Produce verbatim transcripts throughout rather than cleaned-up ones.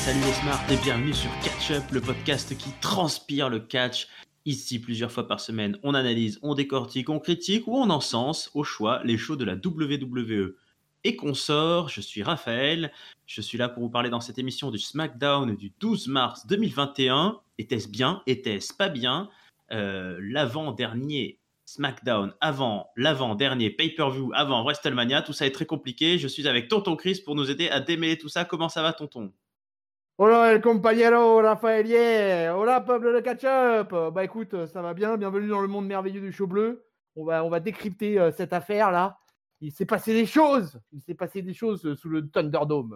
Salut les smarts et bienvenue sur Catch Up, le podcast qui transpire le catch. Ici, plusieurs fois par semaine, on analyse, on décortique, on critique ou on encense, au choix, les shows de la W W E. Et qu'on sort, je suis Raphaël, je suis là pour vous parler dans cette émission du SmackDown du douze mars deux mille vingt et un. Était-ce bien? Était-ce pas bien? euh, L'avant-dernier SmackDown, avant l'avant-dernier pay-per-view, avant WrestleMania, tout ça est très compliqué. Je suis avec Tonton Chris pour nous aider à démêler tout ça. Comment ça va, Tonton? Hola el compañero Raphaël, hola peuple de catch-up. Bah écoute, ça va bien, bienvenue dans le monde merveilleux du show bleu. On va, on va décrypter euh, cette affaire-là. Il s'est passé des choses, il s'est passé des choses euh, sous le Thunderdome.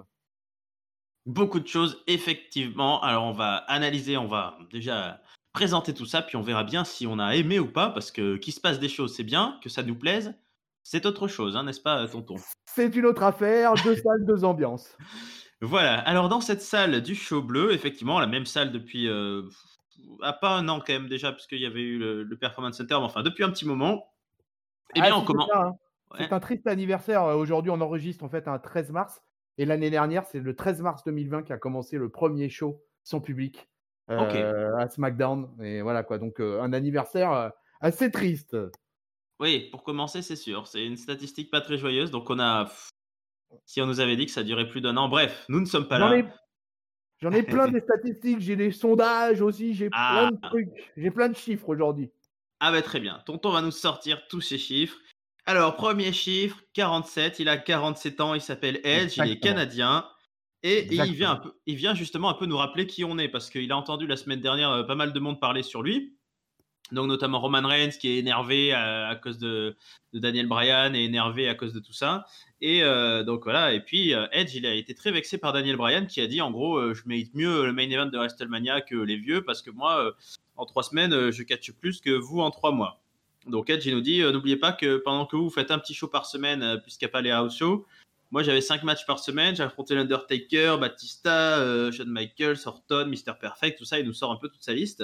Beaucoup de choses, effectivement. Alors on va analyser, on va déjà présenter tout ça, puis on verra bien si on a aimé ou pas, parce que qu'il se passe des choses, c'est bien, que ça nous plaise, c'est autre chose, hein, n'est-ce pas, Tonton? C'est une autre affaire, deux salles, deux ambiances. Voilà, alors dans cette salle du show bleu, effectivement, la même salle depuis, euh, ah, pas un an quand même déjà, parce qu'il y avait eu le, le Performance Center, mais enfin depuis un petit moment. Eh bien, Ah, on si, c'est commence. ça, hein. Ouais. C'est un triste anniversaire. Aujourd'hui, on enregistre en fait un treize mars. Et l'année dernière, c'est le treize mars deux mille vingt qu'a commencé le premier show sans public euh, Ok. à SmackDown. Et voilà quoi, donc euh, un anniversaire euh, assez triste. Oui, pour commencer, c'est sûr. C'est une statistique pas très joyeuse, donc on a. Si on nous avait dit que ça durait plus d'un an, bref, nous ne sommes pas J'en ai, là. j'en ai plein des statistiques, j'ai des sondages aussi, j'ai plein Ah, de trucs, j'ai plein de chiffres aujourd'hui. ah bah très bien. Tonton va nous sortir tous ces chiffres. Alors, premier chiffre, quarante-sept. Il a quarante-sept ans, il s'appelle Edge, il est Exactement. canadien. Et, et il, vient un Exactement. peu, il vient justement un peu nous rappeler qui on est, parce qu'il a entendu la semaine dernière euh, pas mal de monde parler sur lui. Donc notamment Roman Reigns qui est énervé à, à cause de, de Daniel Bryan et énervé à cause de tout ça. Et euh, donc voilà. Et puis euh, Edge, il a été très vexé par Daniel Bryan qui a dit en gros, euh, je mérite mieux le main event de WrestleMania que les vieux parce que moi, euh, en trois semaines, euh, je catch plus que vous en trois mois. Donc Edge, il nous dit, euh, n'oubliez pas que pendant que vous, vous faites un petit show par semaine, euh, puisqu'il n'y a pas les house shows, moi j'avais cinq matchs par semaine, j'ai affronté l'Undertaker, Batista, euh, Shawn Michaels, Orton, mister Perfect, tout ça, il nous sort un peu toute sa liste.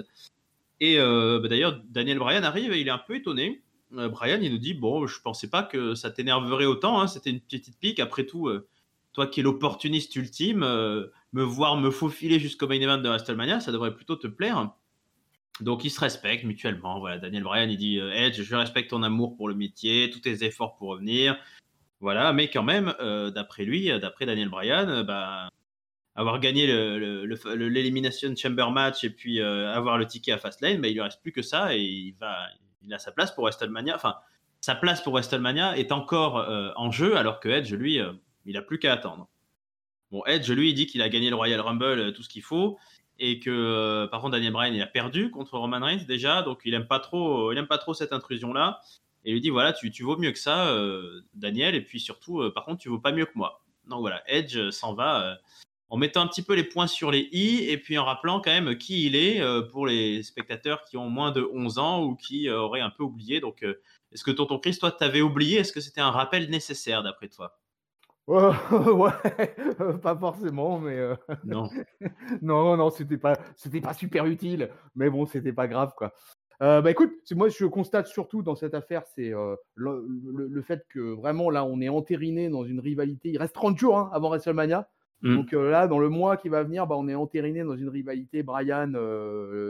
Et euh, bah d'ailleurs, Daniel Bryan arrive et il est un peu étonné. Euh, Bryan, il nous dit, bon, je pensais pas que ça t'énerverait autant, hein, c'était une petite pique. Après tout, euh, toi qui es l'opportuniste ultime, euh, me voir me faufiler jusqu'au main event de WrestleMania, ça devrait plutôt te plaire. Donc ils se respectent mutuellement. Voilà, Daniel Bryan, il dit, euh, Edge, je respecte ton amour pour le métier, tous tes efforts pour revenir. Voilà, mais quand même, euh, d'après lui, d'après Daniel Bryan, euh, bah, avoir gagné le, le, le, l'Elimination Chamber match et puis euh, avoir le ticket à Fastlane, bah, il lui reste plus que ça et il va, il a sa place pour WrestleMania. Enfin, sa place pour WrestleMania est encore euh, en jeu alors que Edge, lui, euh, il a plus qu'à attendre. Bon, Edge, lui, il dit qu'il a gagné le Royal Rumble, euh, tout ce qu'il faut et que euh, par contre Daniel Bryan, il a perdu contre Roman Reigns déjà, donc il aime pas trop, il aime pas trop cette intrusion là. Et il lui dit voilà, tu, tu vaux mieux que ça, euh, Daniel, et puis surtout, euh, par contre, tu vaux pas mieux que moi. Donc voilà, Edge s'en va. Euh, en mettant un petit peu les points sur les i et puis en rappelant quand même qui il est euh, pour les spectateurs qui ont moins de onze ans ou qui euh, auraient un peu oublié. Donc, euh, est-ce que Tonton Chris, toi, t'avais oublié? Est-ce que c'était un rappel nécessaire d'après toi? Euh, ouais, euh, pas forcément, mais euh, Non. non, non, c'était pas, c'était pas super utile, mais bon, c'était pas grave quoi. Euh, bah écoute, c'est- moi je constate surtout dans cette affaire, c'est euh, le, le- le fait que vraiment là on est entériné dans une rivalité. Il reste trente jours hein, avant WrestleMania. Mm. Donc euh, là, dans le mois qui va venir, bah, on est entériné dans une rivalité Bryan, euh,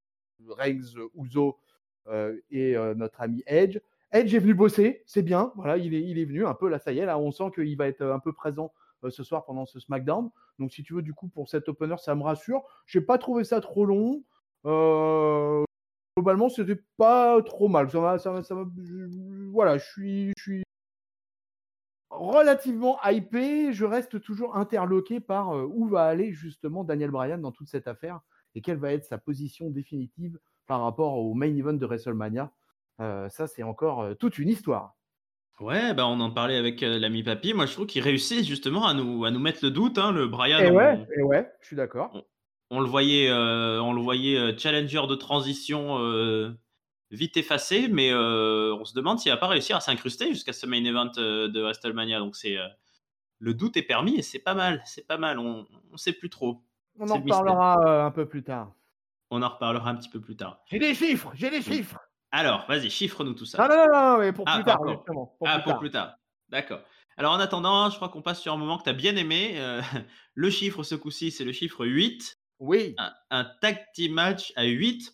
Reigns, Uso euh, et euh, notre ami Edge. Edge est venu bosser, c'est bien. Voilà, il est, il est venu un peu là, ça y est, là, on sent qu'il va être un peu présent euh, ce soir pendant ce SmackDown. Donc si tu veux, du coup, pour cet opener, ça me rassure. J'ai pas trouvé ça trop long. Euh, globalement, c'était pas trop mal. Ça m'a, ça m'a, ça m'a, je- voilà, je suis, je suis relativement hypé. Je reste toujours interloqué par euh, où va aller justement Daniel Bryan dans toute cette affaire et quelle va être sa position définitive par rapport au main event de WrestleMania. Euh, ça, c'est encore euh, toute une histoire. Ouais, bah on en parlait avec euh, l'ami Papy. Moi, je trouve qu'il réussit justement à nous, à nous mettre le doute. Hein. Le Brian, Et ouais, on, et ouais, je suis d'accord. on, on le voyait, euh, on le voyait euh, challenger de transition euh, vite effacé, mais euh, on se demande s'il va pas réussir à s'incruster jusqu'à ce main event euh, de WrestleMania. Donc c'est euh, le doute est permis et c'est pas mal, c'est pas mal. On, on sait plus trop. On C'est en le mystère. reparlera euh, un peu plus tard. On en reparlera un petit peu plus tard. J'ai des chiffres, j'ai des Mm. chiffres. Alors, vas-y, chiffre-nous tout Non, ça. non, non, non, mais pour Ah, plus pas tard, encore. justement, pour Ah, plus pour tard. plus tard. D'accord. Alors en attendant, je crois qu'on passe sur un moment que tu as bien aimé. Euh, le chiffre ce coup-ci, c'est le chiffre huit. Oui, Un, un tag team match à huit.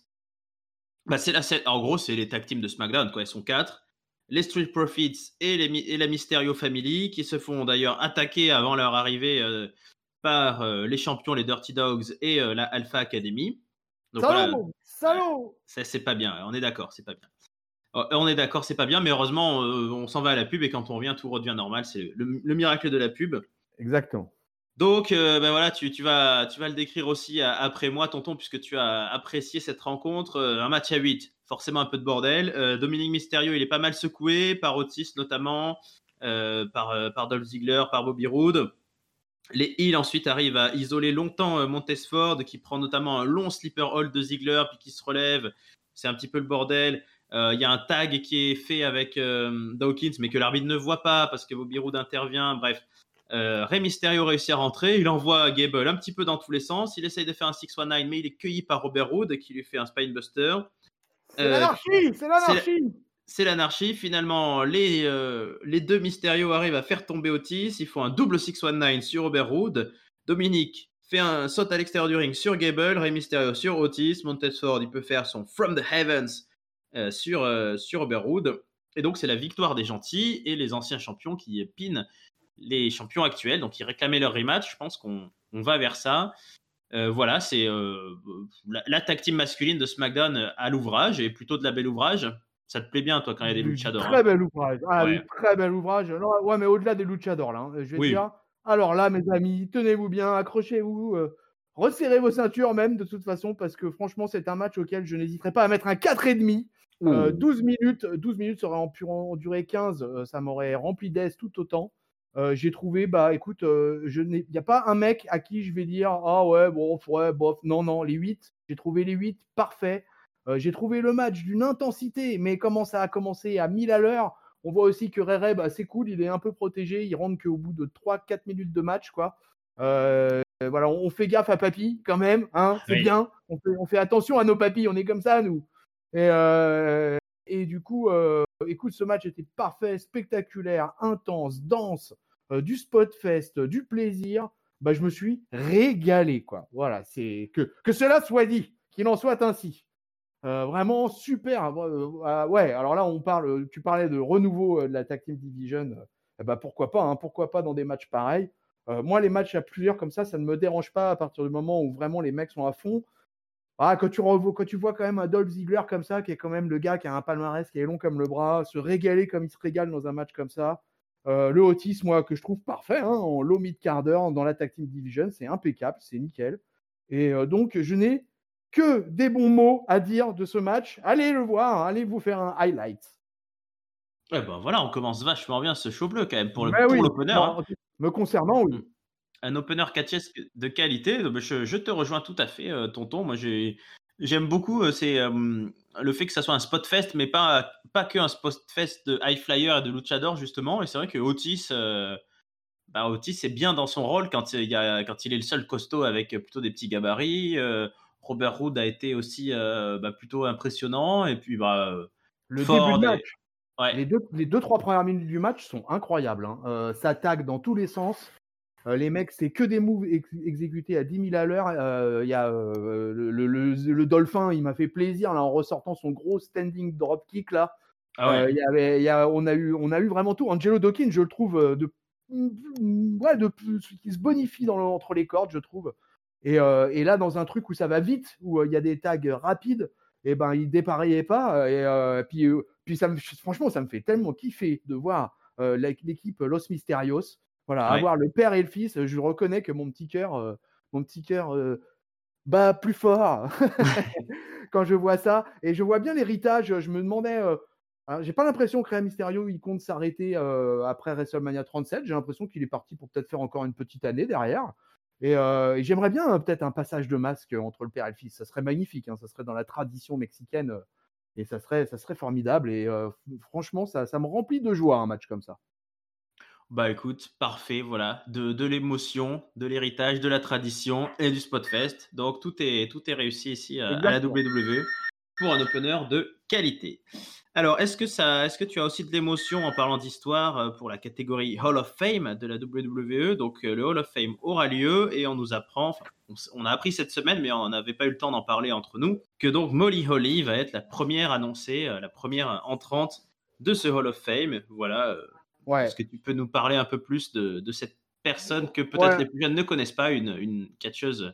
Bah, c'est la, c'est- en gros, c'est les tag teams de SmackDown, quoi. Elles sont quatre. Les Street Profits et, les, Mi- et la Mysterio Family, qui se font d'ailleurs attaquer avant leur arrivée euh, par euh, les champions, les Dirty Dogs et euh, la Alpha Academy. Donc voilà, salaud, ouais, salaud. ça, c'est pas bien. On est d'accord, c'est pas bien. Euh, On est d'accord, c'est pas bien, mais heureusement, euh, on s'en va à la pub et quand on revient, tout redevient normal. C'est le, le miracle de la pub. Exactement. Donc, euh, ben voilà, tu, tu vas, tu vas le décrire aussi à- après moi, tonton, puisque tu as apprécié cette rencontre. Euh, un match à huit, forcément un peu de bordel. Euh, Dominique Mysterio, il est pas mal secoué, par Otis notamment, euh, par, euh, par Dolph Ziggler, par Bobby Roode. Les Heels ensuite arrivent à isoler longtemps euh, Montesford, qui prend notamment un long sleeper hold de Ziggler, puis qui se relève. C'est un petit peu le bordel. Euh, Il y a un tag qui est fait avec euh, Dawkins, mais que l'arbitre ne voit pas parce que Bobby Roode intervient. Bref, euh, Rey Mysterio réussit à rentrer. Il envoie Gable un petit peu dans tous les sens. Il essaye de faire un six un neuf, mais il est cueilli par Robert Roode qui lui fait un Spinebuster. C'est Euh, l'anarchie, c'est c'est l'anarchie. c'est l'anarchie. Finalement, les, euh, les deux Mysterio arrivent à faire tomber Otis. Ils font un double six un neuf sur Robert Roode. Dominique fait un saut à l'extérieur du ring sur Gable. Rey Mysterio sur Otis. Montesford, il peut faire son From the Heavens euh, sur, euh, sur Robert Roode. Et donc, c'est la victoire des gentils et les anciens champions qui pinent les champions actuels. Donc, ils réclamaient leur rematch. Je pense qu'on on va vers ça. Euh, voilà, c'est euh, la, la tag team masculine de SmackDown à l'ouvrage et plutôt de la belle ouvrage. Ça te plaît bien, toi, quand il y a des Du, du luchadors, très hein? bel ouvrage. Ah, du Ouais. très bel ouvrage. Non, ouais, mais au-delà des luchadors, là, hein, je vais te Oui. dire. Alors là, mes amis, tenez-vous bien, accrochez-vous, euh, resserrez vos ceintures même, de toute façon, parce que franchement, c'est un match auquel je n'hésiterai pas à mettre un quatre virgule cinq. Euh, Oh. douze minutes, douze minutes, ça aurait en pu en durer quinze, euh, ça m'aurait rempli d'aise tout autant. Euh, j'ai trouvé, bah écoute, euh, je n'ai- il n'y a pas un mec à qui je vais dire, ah ouais, bon, ouais, bof, non, non, les huit, j'ai trouvé les huit parfaits. Euh, j'ai trouvé le match d'une intensité, mais comment ça a commencé à mille à l'heure. On voit aussi que Rere, bah, c'est cool, il est un peu protégé, il rentre qu'au bout de trois quatre minutes de match, quoi. Euh, voilà, on fait gaffe à papy quand même, hein, c'est Oui. bien. On fait, on fait attention à nos papys, on est comme ça, nous. Et, euh, et du coup, euh, écoute, ce match était parfait, spectaculaire, intense, dense, euh, du spot fest, du plaisir. Bah, je me suis régalé, quoi. Voilà, c'est que, que cela soit dit, qu'il en soit ainsi. Euh, vraiment super. Euh, euh, ouais, alors là, on parle, tu parlais de renouveau euh, de la Tag Team Division. Euh, eh ben, pourquoi pas, hein, pourquoi pas dans des matchs pareils. Euh, moi, les matchs à plusieurs comme ça, ça ne me dérange pas à partir du moment où vraiment les mecs sont à fond. Ah, quand, tu revois, quand tu vois quand même un Dolph Ziggler comme ça, qui est quand même le gars qui a un palmarès qui est long comme le bras, se régaler comme il se régale dans un match comme ça. Euh, le Otis, moi, que je trouve parfait, hein, en low mid-carder dans la Tag Team Division, c'est impeccable, c'est nickel. Et euh, donc, je n'ai que des bons mots à dire de ce match. Allez le voir, allez vous faire un highlight. Ouais, ben voilà, on commence vachement bien ce show bleu quand même pour le, Mais pour oui, l'opener, hein. bon, me concernant, Mm. oui. Un opener catchesque de qualité. Euh, Je, je te rejoins tout à fait, euh, tonton. Moi, j'ai, j'aime beaucoup euh, c'est, euh, le fait que ça soit un spot fest, mais pas, pas que un spot fest de high flyer et de luchador, justement. Et c'est vrai que Otis, euh, bah, Otis c'est bien dans son rôle quand il, y a, quand il est le seul costaud avec plutôt des petits gabarits. Euh, Robert Roode a été aussi euh, bah, plutôt impressionnant. Et puis, bah, euh, Le début de Ford. match, Et... Ouais. les deux, les deux, trois premières minutes du match sont incroyables. Hein. Euh, ça tag dans tous les sens. Euh, les mecs, c'est que des moves ex- exécutés à dix mille à l'heure. Il euh, y a euh, le, le, le, le Dolphin, il m'a fait plaisir là, en ressortant son gros standing dropkick là. Ah ouais. Euh, y avait, y a, on, a eu, on a eu vraiment tout. Angelo Dawkins, je le trouve euh, de, ouais, de qui se bonifie dans le, entre les cordes, je trouve. Et, euh, et là, dans un truc où ça va vite, où il euh, y a des tags rapides, et ben il dépareillait pas. Et euh, puis, euh, puis ça me, franchement, ça me fait tellement kiffer de voir euh, l'équipe Los Misterios. Voilà, Ouais. avoir le père et le fils, je reconnais que mon petit cœur, euh, mon petit cœur euh, bat plus fort quand je vois ça. Et je vois bien l'héritage. Je me demandais, euh, alors, j'ai pas l'impression que Rey Mysterio il compte s'arrêter euh, après WrestleMania trente-sept. J'ai l'impression qu'il est parti pour peut-être faire encore une petite année derrière. Et, euh, et j'aimerais bien euh, peut-être un passage de masque entre le père et le fils. Ça serait magnifique. Hein, ça serait dans la tradition mexicaine euh, et ça serait, ça serait formidable. Et euh, franchement, ça, ça me remplit de joie un match comme ça. Bah écoute, parfait, voilà, de, de l'émotion, de l'héritage, de la tradition et du Spotfest. Donc tout est, tout est réussi ici à, à la Exactement. W W E. pour un opener de qualité. Alors, est-ce que, ça, est-ce que tu as aussi de l'émotion en parlant d'histoire euh, pour la catégorie Hall of Fame de la W W E? Donc, euh, le Hall of Fame aura lieu et on nous apprend, enfin, on, s- on a appris cette semaine, mais on n'avait pas eu le temps d'en parler entre nous, que donc Molly Holly va être la première annoncée, euh, la première entrante de ce Hall of Fame. Voilà. euh, Ouais, Est-ce que tu peux nous parler un peu plus de, de cette personne que peut-être ouais. les plus jeunes ne connaissent pas, une, une catcheuse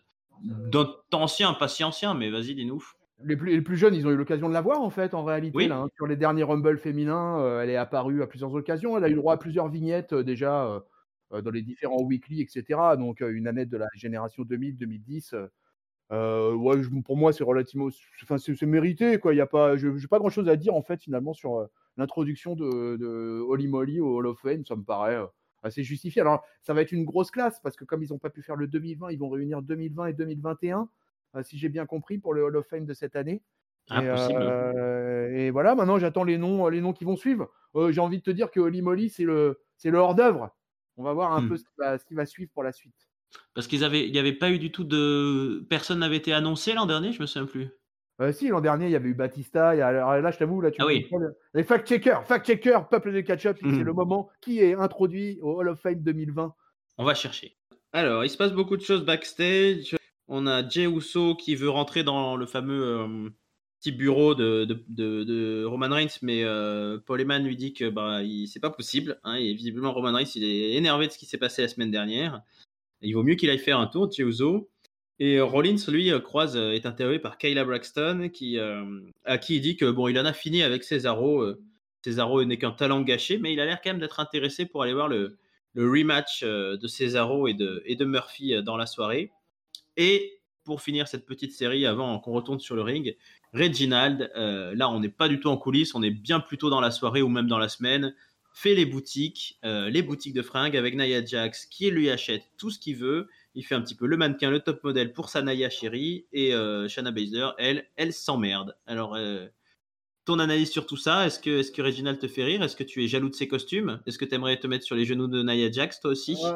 d'ancien, pas si ancien, mais vas-y, dis-nous. Les plus, les plus jeunes, ils ont eu l'occasion de la voir en fait, en réalité, là, Oui. hein. Sur les derniers Rumble féminins, euh, elle est apparue à plusieurs occasions. Elle a eu le droit à plusieurs vignettes euh, déjà euh, euh, dans les différents weekly, et cetera. Donc, euh, une année de la génération deux mille deux mille dix. Euh, euh, ouais, je- pour moi, c'est relativement. Enfin, c'est c'est mérité, quoi. Il y a pas, je n'ai pas grand chose à dire en fait, finalement, sur euh, l'introduction de, de Holly Molly au Hall of Fame. Ça me paraît euh, assez justifié. Alors, ça va être une grosse classe parce que comme ils n'ont pas pu faire le deux mille vingt, ils vont réunir deux mille vingt et deux mille vingt et un, euh, si j'ai bien compris, pour le Hall of Fame de cette année. Ah, Et, possible. euh, et voilà, maintenant j'attends les noms, les noms qui vont suivre. Euh, j'ai envie de te dire que Holly Molly, c'est le, c'est le hors-d'œuvre. On va voir un peu Hmm. ce qui va, ce qui va suivre pour la suite. Parce qu'ils avaient, il n'y avait pas eu du tout de. Personne n'avait été annoncé l'an dernier, je me souviens plus. Euh, si, l'an dernier, il y avait eu Batista. Il y a, alors là, je t'avoue, là, tu Ah me poses oui. pas le- les fact-checkers, fact-checkers, peuple de catch-up, c'est le Hmm. moment qui est introduit au Hall of Fame deux mille vingt. On va chercher. Alors, il se passe beaucoup de choses backstage. On a Jey Uso qui veut rentrer dans le fameux euh, petit bureau de, de, de, de Roman Reigns, mais euh, Paul Heyman lui dit que bah, il, c'est pas possible. Hein, et visiblement, Roman Reigns il est énervé de ce qui s'est passé la semaine dernière. Et il vaut mieux qu'il aille faire un tour, Jey Uso. Et euh, Rollins, lui, euh, croise, euh, est interviewé par Kayla Braxton, qui, euh, à qui il dit que bon, il en a fini avec Cesaro. Euh, Cesaro n'est qu'un talent gâché, mais il a l'air quand même d'être intéressé pour aller voir le, le rematch euh, de Cesaro et de, et de Murphy euh, dans la soirée. Et pour finir cette petite série, avant qu'on retourne sur le ring, Reginald, euh, là on n'est pas du tout en coulisses, on est bien plutôt dans la soirée ou même dans la semaine, fait les boutiques, euh, les boutiques de fringues avec Nia Jax qui lui achète tout ce qu'il veut. Il fait un petit peu le mannequin, le top modèle pour sa Nia chérie. Et euh, Shayna Baszler, elle, elle s'emmerde. Alors, euh, ton analyse sur tout ça, est-ce que, est-ce que Reginald te fait rire? Est-ce que tu es jaloux de ses costumes? Est-ce que tu aimerais te mettre sur les genoux de Nia Jax, toi Ouais, aussi?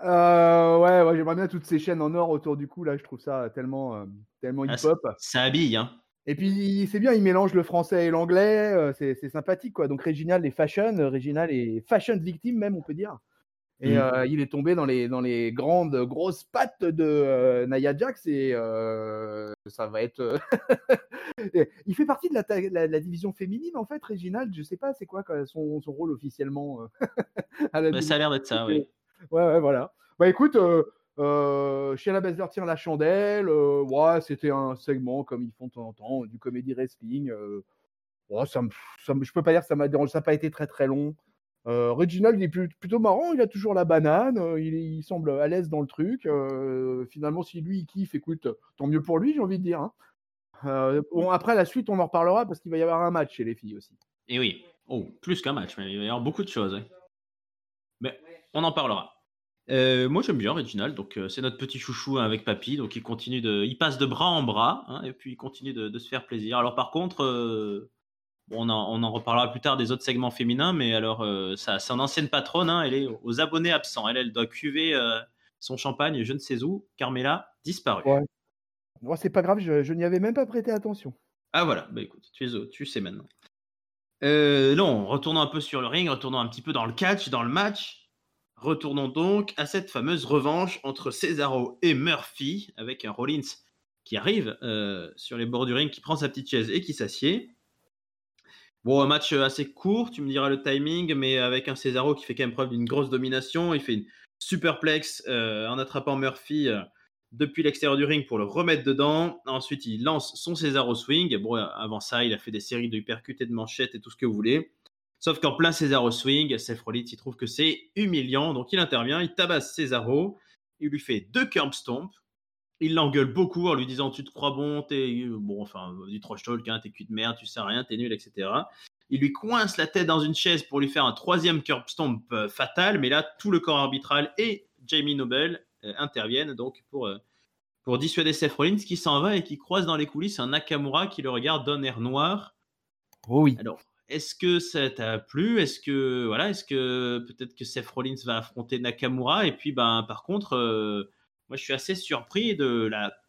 euh, ouais, ouais, j'aimerais bien toutes ces chaînes en or autour du cou. Là, je trouve ça tellement, euh, tellement Ah, ça, hip-hop. ça habille, hein. Et puis, c'est bien, il mélange le français et l'anglais. euh, c'est c'est sympathique, quoi. Donc, Reginald est fashion. euh, Reginald est fashion victime, même, on peut dire. Et Mm. euh, il est tombé dans les, dans les grandes, grosses pattes de euh, Nia Jax. Et euh, ça va être. euh, il fait partie de la, ta- la, la division féminine, en fait, Reginald. Je sais pas, c'est quoi quoi, son, son rôle officiellement euh, à la Bah, ça a l'air d'être ça, oui. Ouais, ouais, voilà. Bah écoute, euh, euh, Shayna Baszler tire la chandelle. Euh, ouais, c'était un segment comme ils font de temps en temps, du comédie wrestling. Euh, ouais, ça me, ça me- je peux pas dire que ça m'a dérangé, ça n'a pas été très très long. Euh, Reginald, il est plus- plutôt marrant, il a toujours la banane, euh, il, il semble à l'aise dans le truc. Euh, finalement, si lui il kiffe, écoute, tant mieux pour lui, j'ai envie de dire, hein. Euh, bon, après la suite, on en reparlera parce qu'il va y avoir un match chez les filles aussi. Et oui. Oh, plus qu'un match, mais il va y avoir beaucoup de choses, hein. Mais on en parlera. Euh, moi j'aime bien Reginald, donc euh, c'est notre petit chouchou hein, avec Papy, donc il continue de, il passe de bras en bras hein, et puis il continue de, de se faire plaisir. Alors par contre, euh, bon, on, en, on en reparlera plus tard des autres segments féminins, mais alors euh, ça, son ancienne patronne, hein, elle est aux abonnés absents. Elle, elle doit cuver euh, son champagne, je ne sais où. Carmela Ouais. disparu. Bon, c'est pas grave, je, je n'y avais même pas prêté attention. Ah voilà, bah écoute, tu, es, tu sais maintenant. Euh, non, retournons un peu sur le ring, retournons un petit peu dans le catch, dans le match. Retournons donc à cette fameuse revanche entre Cesaro et Murphy, avec un Rollins qui arrive euh, sur les bords du ring, qui prend sa petite chaise et qui s'assied. Bon, un match assez court, tu me diras le timing, mais avec un Cesaro qui fait quand même preuve d'une grosse domination. Il fait une superplex euh, en attrapant Murphy euh, depuis l'extérieur du ring pour le remettre dedans. Ensuite, il lance son Cesaro swing. Bon, avant ça, il a fait des séries de uppercuts et de manchettes et tout ce que vous voulez. Sauf qu'en plein Cesaro swing, Seth Rollins, il trouve que c'est humiliant, donc il intervient, il tabasse Cesaro, il lui fait deux curb stomp, il l'engueule beaucoup en lui disant tu te crois bon, t'es bon, enfin, du trash talk, hein, t'es cul de merde, tu sais rien, t'es nul, et cetera. Il lui coince la tête dans une chaise pour lui faire un troisième curb stomp euh, fatal, mais là, tout le corps arbitral et Jamie Noble euh, interviennent donc pour, euh, pour dissuader Seth Rollins qui s'en va et qui croise dans les coulisses un Nakamura qui le regarde d'un air noir. Oh oui. Alors, est-ce que ça t'a plu? Est-ce que voilà, est-ce que peut-être que Seth Rollins va affronter Nakamura? Et puis, ben, par contre, euh, moi, je suis assez surpris de la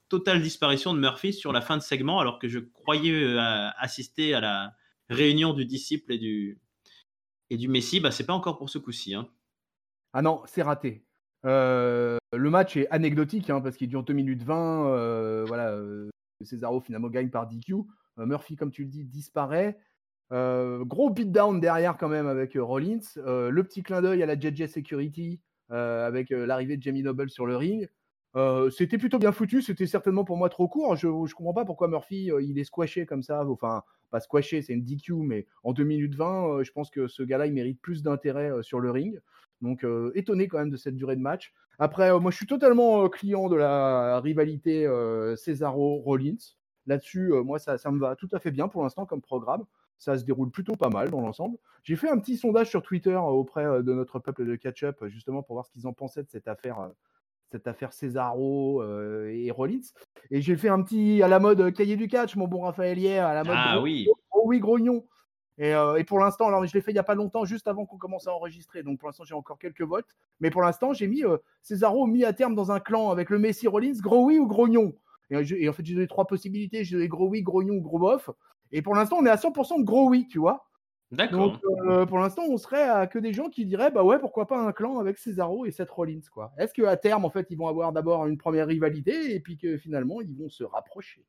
totale disparition de Murphy sur la fin de segment, alors que je croyais euh, assister à la réunion du disciple et du, et du Messie. Bah, c'est pas encore pour ce coup-ci. Hein. Ah non, c'est raté. Euh, le match est anecdotique hein, parce qu'il dure deux minutes vingt. Euh, voilà, euh, Cesaro finalement gagne par D Q. Euh, Murphy, comme tu le dis, disparaît. Euh, gros beatdown derrière quand même avec euh, Rollins. Euh, le petit clin d'œil à la J J Security euh, avec euh, l'arrivée de Jamie Noble sur le ring. Euh, c'était plutôt bien foutu. C'était certainement pour moi trop court. Je ne comprends pas pourquoi Murphy euh, il est squashé comme ça. Enfin, pas squashé, c'est une D Q, mais en deux minutes vingt, euh, je pense que ce gars-là il mérite plus d'intérêt euh, sur le ring. Donc euh, étonné quand même de cette durée de match. Après, euh, moi je suis totalement euh, client de la rivalité euh, Cesaro-Rollins. Là-dessus, euh, moi ça, ça me va tout à fait bien pour l'instant comme programme. Ça se déroule plutôt pas mal dans l'ensemble. J'ai fait un petit sondage sur Twitter euh, auprès euh, de notre peuple de catch-up, justement pour voir ce qu'ils en pensaient de cette affaire, euh, cette affaire Cesaro euh, et Rollins. Et j'ai fait un petit à la mode euh, cahier du catch, mon bon Raphaël hier, à la mode Ah gros, oui. gros oui, grognon. Et, euh, et pour l'instant, alors je l'ai fait il n'y a pas longtemps, juste avant qu'on commence à enregistrer. Donc pour l'instant, j'ai encore quelques votes. Mais pour l'instant, j'ai mis euh, Cesaro mis à terme dans un clan avec le Messi Rollins, gros oui ou grognon. Et, je, et en fait, j'ai donné trois possibilités. J'ai donné gros oui, grognon ou gros bof. Et pour l'instant, on est à cent pour cent de gros oui, tu vois. D'accord. Donc euh, pour l'instant, on serait à que des gens qui diraient bah ouais, pourquoi pas un clan avec Cesaro et Seth Rollins, quoi. Est-ce qu'à terme, en fait, ils vont avoir d'abord une première rivalité et puis que finalement, ils vont se rapprocher?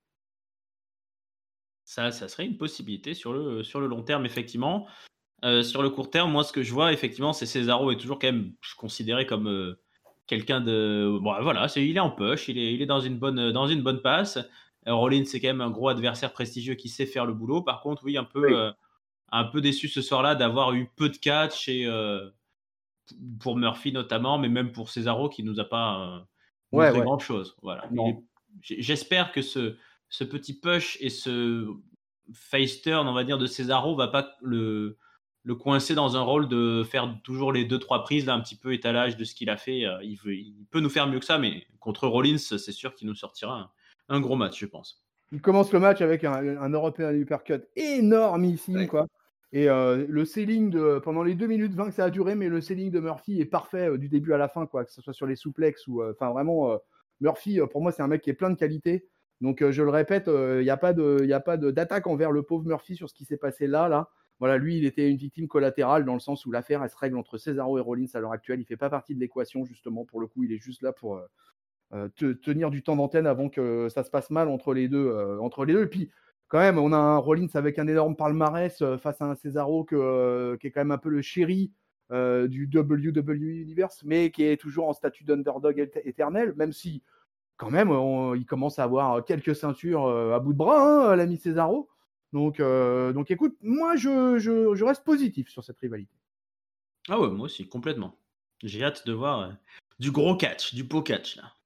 Ça, ça serait une possibilité sur le, sur le long terme, effectivement. Euh, sur le court terme, moi, ce que je vois, effectivement, c'est Cesaro est toujours quand même considéré comme euh, quelqu'un de. Bon, voilà, c'est, il est en push, il est, il est dans, une bonne, dans une bonne passe. Euh, Rollins, c'est quand même un gros adversaire prestigieux qui sait faire le boulot. Par contre, oui, un peu, Oui. euh, un peu déçu ce soir-là d'avoir eu peu de catch et, euh, pour Murphy notamment, mais même pour Cesaro qui nous a pas euh, Ouais, montré ouais. grand-chose. Voilà. Il Non. est- J'espère que ce, ce petit push et ce face turn, on va dire, de Cesaro va pas le, le coincer dans un rôle de faire toujours les deux trois prises, là, un petit peu étalage de ce qu'il a fait. Euh, Il, veut- il peut nous faire mieux que ça, mais contre Rollins, c'est sûr qu'il nous sortira un, un gros match, je pense. Il commence le match avec un, un European Uppercut énormissime, Ouais. quoi. Et euh, le selling de pendant les deux minutes vingt que ça a duré, mais le selling de Murphy est parfait euh, du début à la fin, quoi. Que ce soit sur les souplexes ou, enfin, vraiment, euh, Murphy, euh, pour moi, c'est un mec qui est plein de qualité. Donc, euh, je le répète, il euh, n'y a pas de, il y a pas de, d'attaque envers le pauvre Murphy sur ce qui s'est passé là, là. Voilà, lui, il était une victime collatérale dans le sens où l'affaire, elle se règle entre Cesaro et Rollins à l'heure actuelle. Il fait pas partie de l'équation, justement, pour le coup, il est juste là pour. Euh, euh, te, tenir du temps d'antenne avant que ça se passe mal entre les deux. Euh, entre les deux. Et puis, quand même, on a un Rollins avec un énorme palmarès euh, face à un Cesaro que, euh, qui est quand même un peu le chéri euh, du W W E Universe, mais qui est toujours en statut d'underdog éternel, même si, quand même, on, il commence à avoir quelques ceintures euh, à bout de bras, hein, l'ami Cesaro. Donc, euh, donc, écoute, moi, je, je, je reste positif sur cette rivalité. Ah ouais, moi aussi, complètement. J'ai hâte de voir euh, du gros catch, du beau catch, là.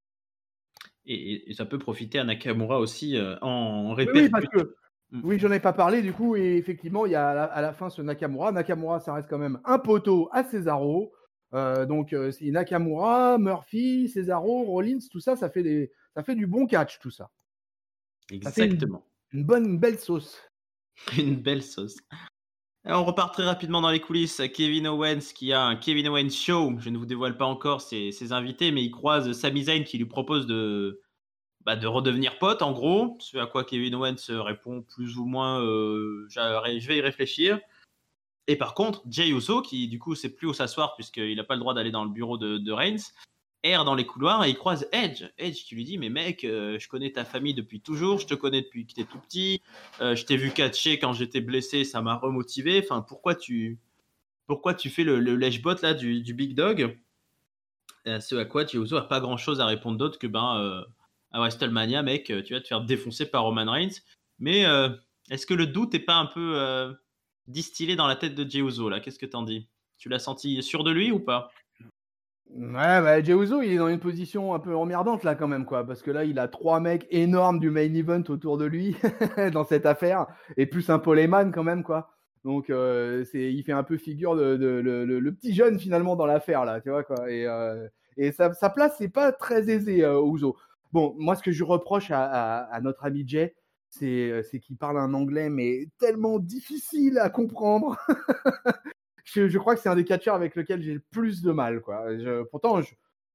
Et, et ça peut profiter à Nakamura aussi euh, en Oui, oui, parce répercute. que Mm. oui, j'en ai pas parlé du coup, et effectivement, il y a à la, à la fin ce Nakamura. Nakamura, ça reste quand même un poteau à Cesaro. Euh, donc, euh, c'est Nakamura, Murphy, Cesaro, Rollins, tout ça, ça fait, des, ça fait du bon catch, tout ça. Ça fait une, Exactement. une bonne, une belle sauce. Une belle sauce. Et on repart très rapidement dans les coulisses. Kevin Owens qui a un Kevin Owens Show. Je ne vous dévoile pas encore ses, ses invités, mais il croise Sami Zayn qui lui propose de, bah, de redevenir pote, en gros. Ce à quoi Kevin Owens répond plus ou moins euh, je vais y réfléchir. Et par contre, Jey Uso, qui du coup sait plus où s'asseoir puisqu'il n'a pas le droit d'aller dans le bureau de, de Reigns, erre dans les couloirs et il croise Edge. Edge qui lui dit mais mec, euh, je connais ta famille depuis toujours, je te connais depuis que t'es tout petit, euh, je t'ai vu catcher quand j'étais blessé, ça m'a remotivé. Enfin, pourquoi tu, pourquoi tu fais le, le lèche-bot là du, du Big Dog? Et ce à quoi Jey Uso a pas grand chose à répondre d'autre que ben euh, à WrestleMania, mec, tu vas te faire défoncer par Roman Reigns. Mais euh, est-ce que le doute est pas un peu euh, distillé dans la tête de Jey Uso là? Qu'est-ce que t'en dis? Tu l'as senti sûr de lui ou pas? Ouais, bah, Jey Uso, il est dans une position un peu emmerdante là quand même, quoi, parce que là, il a trois mecs énormes du main event autour de lui dans cette affaire, et plus un Paul Heyman quand même, quoi. Donc, euh, c'est, il fait un peu figure de, de, de- le, le petit jeune finalement dans l'affaire là, tu vois quoi. Et, euh, et sa, sa place, c'est pas très aisé, euh, Uso. Bon, moi, ce que je reproche à, à, à notre ami Jay, c'est, c'est qu'il parle un anglais mais tellement difficile à comprendre. je, je crois que c'est un des catcheurs avec lequel j'ai le plus de mal, quoi. Je, pourtant, je,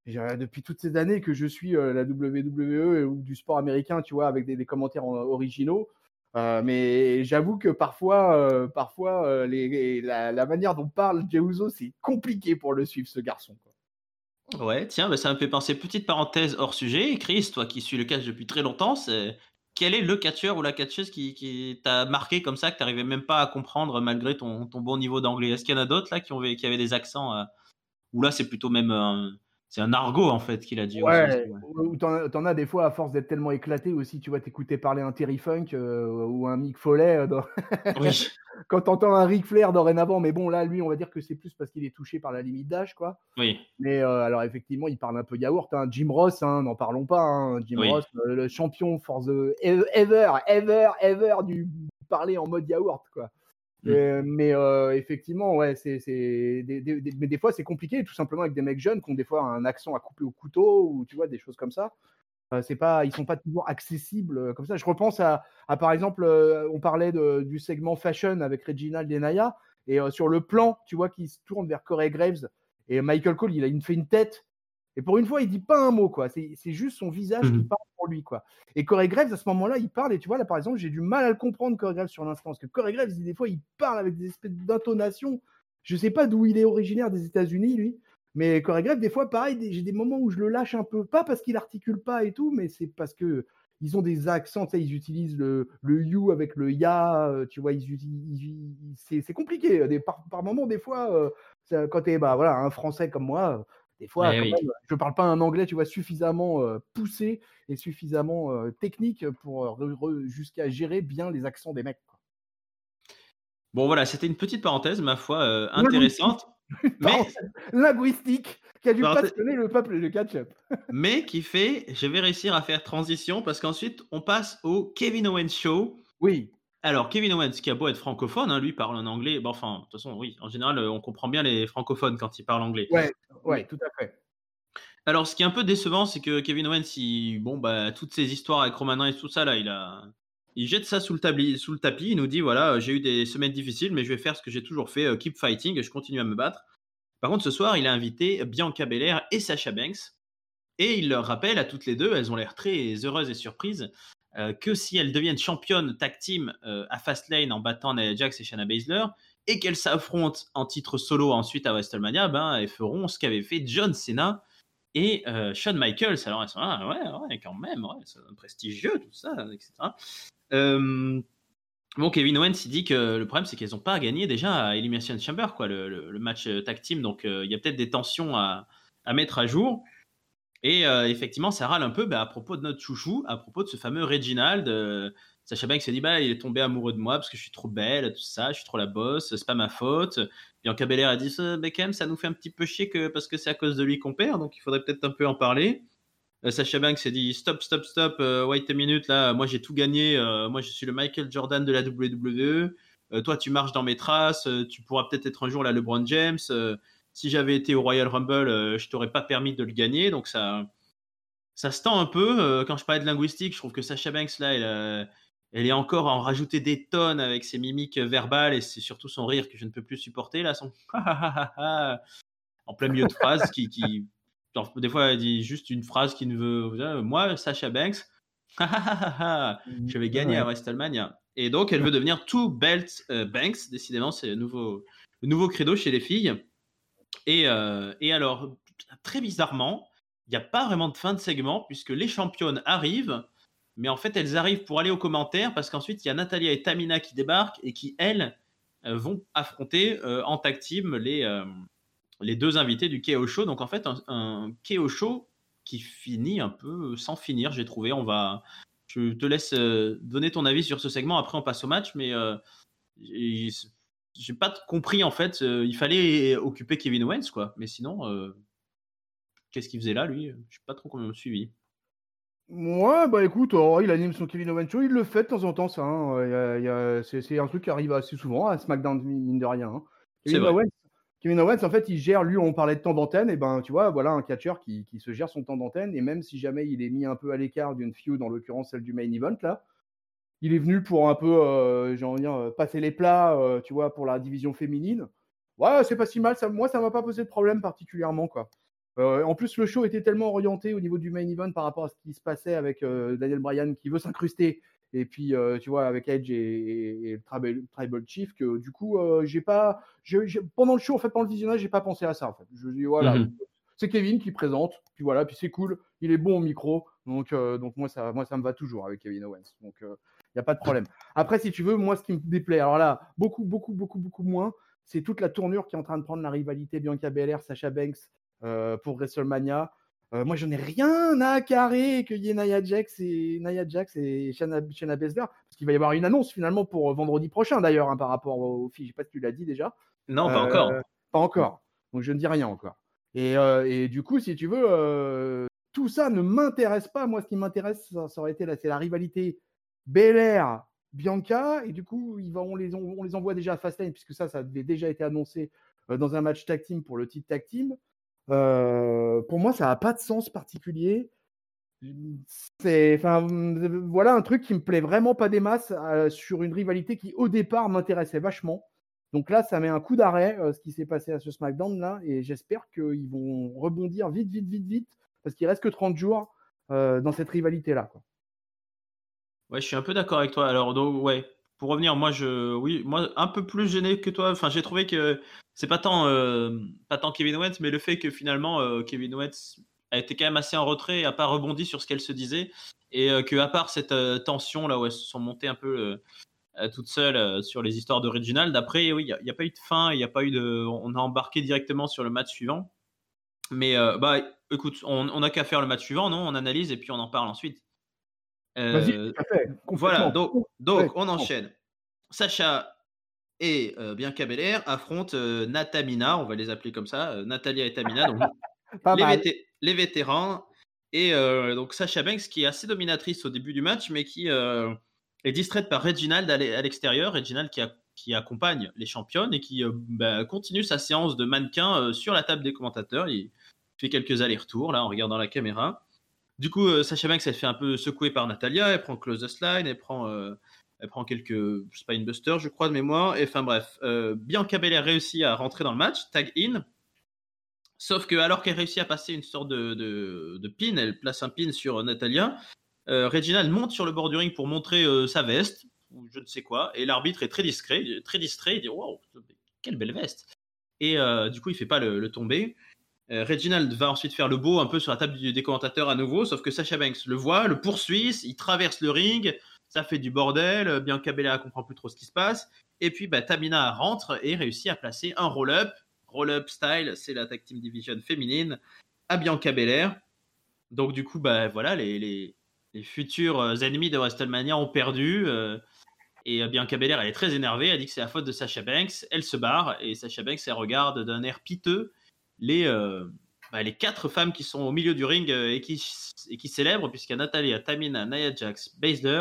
j'ai- depuis toutes ces années que je suis euh, la W W E ou du sport américain, tu vois, avec des, des commentaires en- originaux. Euh, mais j'avoue que parfois, euh, parfois euh, les, les- la, la manière dont parle Jey Uso, c'est compliqué pour le suivre, ce garçon, quoi. Ouais, tiens, bah, ça me fait penser, petite parenthèse hors sujet. Chris, toi qui suis le catch depuis très longtemps, c'est... quel est le catcheur ou la catcheuse qui, qui t'a marqué comme ça, que t'arrivais même pas à comprendre malgré ton, ton bon niveau d'anglais? Est-ce qu'il y en a d'autres là qui, ont, qui avaient des accents euh, ou là c'est plutôt même un, c'est un argot en fait qu'il a dit aussi. Ouais, ou t'en, t'en as des fois, à force d'être tellement éclaté aussi, tu vois, t'écouter parler un Terry Funk euh, ou un Mick Foley. euh, dans- Oui, Quand t'entends un Ric Flair dorénavant, mais bon, là, lui, on va dire que c'est plus parce qu'il est touché par la limite d'âge, quoi. oui, Mais euh, alors, effectivement, il parle un peu yaourt. Hein. Jim Ross, hein, n'en parlons pas. Hein. Jim oui. Ross, euh, le champion for the ever, ever, ever du parler en mode yaourt, quoi. Mm. Euh, mais euh, effectivement, ouais, c'est, c'est des, des, des- mais des fois c'est compliqué, tout simplement avec des mecs jeunes qui ont des fois un accent à couper au couteau ou tu vois des choses comme ça. Euh, c'est pas, ils sont pas toujours accessibles euh, comme ça. Je repense à, à par exemple, euh, on parlait de, du segment fashion avec Reginald et Naya et euh, sur le plan, tu vois, qui se tourne vers Corey Graves et Michael Cole, il a une, fait une tête et pour une fois il dit pas un mot quoi. C'est, c'est juste son visage qui Mhm. parle pour lui quoi. Et Corey Graves à ce moment-là il parle et tu vois là par exemple j'ai du mal à le comprendre Corey Graves sur l'instant parce que Corey Graves des fois il parle avec des espèces d'intonations. Je sais pas d'où il est originaire des États-Unis lui. Mais Corey Graves, des fois, pareil, j'ai des moments où je le lâche un peu, pas parce qu'il articule pas et tout, mais c'est parce que ils ont des accents, tu sais, ils utilisent le, le you avec le ya, euh, tu vois, ils, ils- ils- c'est, c'est compliqué. Des, par, par moments, des fois, euh, ça- quand tu es bah, voilà, un Français comme moi, euh, des fois, Ouais, quand oui. même, je parle pas un anglais, tu vois, suffisamment euh, poussé et suffisamment euh, technique pour euh, re- re- jusqu'à gérer bien les accents des mecs, quoi. Bon voilà, c'était une petite parenthèse, ma foi, euh, Linguistique, intéressante, mais, parenthèse, linguistique qui a dû parenthèse- passionner le peuple de catch-up. mais qui fait, je vais réussir à faire transition parce qu'ensuite on passe au Kevin Owens Show. Oui. Alors, Kevin Owens, qui a beau être francophone, hein, lui parle en anglais. Bon, enfin, de toute façon, oui, en général, euh, on comprend bien les francophones quand ils parlent anglais. Ouais, ouais, Mais tout à fait. alors, ce qui est un peu décevant, c'est que Kevin Owens, il, bon, bah, toutes ces histoires avec Roman Reigns, tout ça, là, il a, il jette ça sous le, tabli- sous le tapis. Il nous dit, voilà, euh, j'ai eu des semaines difficiles, mais je vais faire ce que j'ai toujours fait, euh, keep fighting, et je continue à me battre. Par contre, ce soir, il a invité Bianca Belair et Sasha Banks, et il leur rappelle à toutes les deux, elles ont l'air très heureuses et surprises, euh, que si elles deviennent championnes tag team euh, à Fastlane en battant Nia Jax et Shayna Baszler, et qu'elles s'affrontent en titre solo ensuite à WrestleMania, ben, elles feront ce qu'avait fait John Cena et euh, Shawn Michaels. Alors elles sont là, ouais, ouais, quand même, ouais, c'est prestigieux tout ça, et cetera. Euh, bon, Kevin Owens, il dit que le problème, c'est qu'elles n'ont pas gagné déjà à Elimination Chamber, quoi, le, le, le match tag team, donc il euh, y a peut-être des tensions à, à mettre à jour. Et euh, effectivement, ça râle un peu bah, à propos de notre chouchou, à propos de ce fameux Reginald. Euh, Sacha Banks s'est dit, bah, il est tombé amoureux de moi parce que je suis trop belle, tout ça, je suis trop la boss, c'est pas ma faute. Bianca Belair a dit, ça, mais quand même, ça nous fait un petit peu chier que, parce que c'est à cause de lui qu'on perd, donc il faudrait peut-être un peu en parler. Euh, Sacha Banks s'est dit, stop, stop, stop, euh, wait a minute, là, moi j'ai tout gagné, euh, moi je suis le Michael Jordan de la W W E, euh, toi tu marches dans mes traces, euh, tu pourras peut-être être un jour la LeBron James. Euh, si j'avais été au Royal Rumble, euh, je t'aurais pas permis de le gagner, donc ça ça se tend un peu. Euh, quand je parlais de linguistique, je trouve que Sasha Banks, là, elle, euh, elle est encore à en rajouter des tonnes avec ses mimiques verbales et c'est surtout son rire que je ne peux plus supporter, là, son en plein milieu de phrase qui, qui genre, des fois, elle dit juste une phrase qui ne veut. euh, Moi, Sasha Banks, je vais gagner Ouais. à WrestleMania. Et donc, elle veut devenir Two Belt euh, Banks. Décidément, c'est le nouveau, le nouveau credo chez les filles. Et, euh, et alors, très bizarrement, il n'y a pas vraiment de fin de segment puisque les championnes arrivent, mais en fait, elles arrivent pour aller aux commentaires parce qu'ensuite, il y a Natalia et Tamina qui débarquent et qui, elles, euh, vont affronter euh, en tag team les, euh, les deux invités du K O Show. Donc, en fait, un, un K O Show qui finit un peu sans finir, j'ai trouvé. On va, je te laisse euh, donner ton avis sur ce segment. Après, on passe au match, mais euh, j'ai j'ai pas compris en fait. Euh, il fallait occuper Kevin Owens, quoi. Mais sinon, euh, qu'est-ce qu'il faisait là, lui? Je sais pas trop comment suivi. Ouais, bah écoute, oh, il anime son Kevin Owens Show, il le fait de temps en temps, ça. Hein. Il y a- il y a- c'est, c'est un truc qui arrive assez souvent à SmackDown, mine de rien. Hein. C'est Kevin vrai. Owens, Kevin Owens, en fait, il gère, lui, on parlait de temps d'antenne, et ben, tu vois, voilà un catcheur qui, qui se gère son temps d'antenne, et même si jamais il est mis un peu à l'écart d'une feud, en l'occurrence celle du main event, là, il est venu pour un peu, euh, j'ai envie de dire, euh, passer les plats, euh, tu vois, pour la division féminine. Ouais, c'est pas si mal, ça, moi, ça m'a pas posé de problème particulièrement, quoi. Euh, en plus, le show était tellement orienté au niveau du main event par rapport à ce qui se passait avec euh, Daniel Bryan qui veut s'incruster, et puis euh, tu vois avec Edge et, et- et le Tribal, Tribal Chief, que du coup, euh, j'ai pas, j'ai- j'ai- pendant le show, en fait, pendant le visionnage, j'ai pas pensé à ça. En fait, je dis voilà, Mhm. c'est Kevin qui présente, puis voilà, puis c'est cool, il est bon au micro, donc euh, donc moi ça, moi ça me va toujours avec Kevin Owens, donc il y a pas de problème. Après, si tu veux, moi ce qui me déplaît, alors là, beaucoup, beaucoup, beaucoup, beaucoup moins, c'est toute la tournure qui est en train de prendre la rivalité Bianca Belair, Sasha Banks euh, pour WrestleMania. Euh, moi, j'en ai rien à carrer qu'il y ait Nia Jax et Nia Jax et Shayna, Shayna Baszler, parce qu'il va y avoir une annonce finalement pour vendredi prochain d'ailleurs, hein, par rapport aux filles. Je sais pas si tu l'as dit déjà. Non, pas Euh, encore. Pas encore. Donc je ne dis rien encore. Et, euh, et du coup, si tu veux, euh, tout ça ne m'intéresse pas. Moi, ce qui m'intéresse, ça, ça aurait été là, c'est la rivalité Belair Bianca, et du coup, ils vont, on, les, on, on les envoie déjà à Fastlane, puisque ça, ça avait déjà été annoncé euh, dans un match tag team pour le titre tag team. Euh, pour moi, ça n'a pas de sens particulier. C'est, enfin, voilà un truc qui me plaît vraiment pas des masses euh, sur une rivalité qui, au départ, m'intéressait vachement. Donc là, ça met un coup d'arrêt, euh, ce qui s'est passé à ce SmackDown là, et j'espère qu'ils vont rebondir vite, vite, vite, vite, parce qu'il reste que trente jours euh, dans cette rivalité là. Quoi. Ouais, je suis un peu d'accord avec toi. Alors, donc, ouais, pour revenir, moi, je, oui, moi, un peu plus gêné que toi. Enfin, j'ai trouvé que c'est pas tant, euh, pas tant Kevin Owens, mais le fait que finalement, euh, Kevin Owens a été quand même assez en retrait et a pas rebondi sur ce qu'elle se disait. Et euh, que, à part cette euh, tension là où elles se sont montées un peu euh, toutes seules euh, sur les histoires de Reginald, après, oui, il n'y a, y a pas eu de fin, il y a pas eu de. On a embarqué directement sur le match suivant. Mais, euh, bah, écoute, on on n'a qu'à faire le match suivant, non? On analyse et puis on en parle ensuite. Vas-y, Euh, tout à fait, voilà, complètement. donc, Ouais, donc on complètement. enchaîne. Sacha et euh, Bianca Belair affrontent euh, Natamina, on va les appeler comme ça, euh, Natalia et Tamina, donc Pas les, mal. vété- les vétérans. Et euh, donc Sacha Banks qui est assez dominatrice au début du match, mais qui euh, est distraite par Reginald à l'e- à l'extérieur. Reginald qui, a- qui accompagne les championnes et qui euh, bah, continue sa séance de mannequin euh, sur la table des commentateurs. Il fait quelques allers-retours là en regardant la caméra. Du coup, euh, Sacha Banks, elle fait un peu secouer par Natalia, elle prend Closest Line, elle prend, euh, elle prend quelques Spinebuster, je crois, de mémoire. Et enfin bref, euh, Bianca Belair réussit à rentrer dans le match, tag in. Sauf que alors qu'elle réussit à passer une sorte de, de, de pin, elle place un pin sur Natalia, euh, Reginald monte sur le bord du ring pour montrer euh, sa veste, ou je ne sais quoi, et l'arbitre est très discret, très distrait, il dit waouh, quelle belle veste. Et euh, du coup, il fait pas le, le tomber. Euh, Reginald va ensuite faire le beau un peu sur la table du, des commentateurs à nouveau, sauf que Sacha Banks le voit, le poursuit, il traverse le ring, ça fait du bordel, Bianca Belair comprend plus trop ce qui se passe, et puis bah, Tamina rentre et réussit à placer un roll-up, roll-up style, c'est la tag team division féminine, à Bianca Belair. Donc du coup, bah voilà, les, les, les futurs ennemis de WrestleMania ont perdu, euh, et Bianca Belair, elle est très énervée, elle dit que c'est la faute de Sacha Banks, elle se barre, et Sacha Banks, elle regarde d'un air piteux les, euh, bah, les quatre femmes qui sont au milieu du ring euh, et, qui, et qui célèbrent, puisqu'il y a Natalia, Tamina, Nia Jax, Baszler